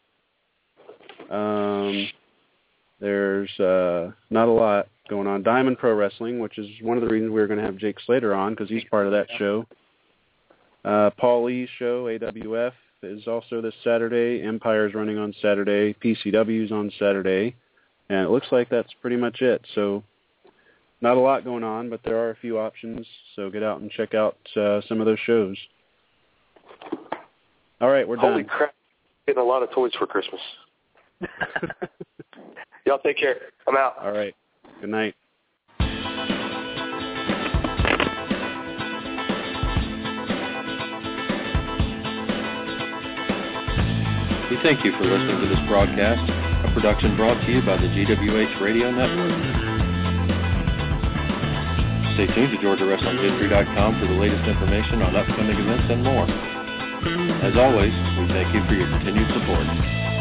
There's not a lot going on. Diamond Pro Wrestling, which is one of the reasons we were going to have Jake Slater on, because he's part of that show. Paul Lee's show, AWF, is also this Saturday. Empire's running on Saturday. PCW's on Saturday. And it looks like that's pretty much it. So not a lot going on, but there are a few options. So get out and check out some of those shows. All right, we're done. Holy crap. Getting a lot of toys for Christmas. Y'all take care. I'm out. All right. Good night. We thank you for listening to this broadcast, a production brought to you by the GWH Radio Network. Stay tuned to GeorgiaWrestlingHistory.com for the latest information on upcoming events and more. As always, we thank you for your continued support.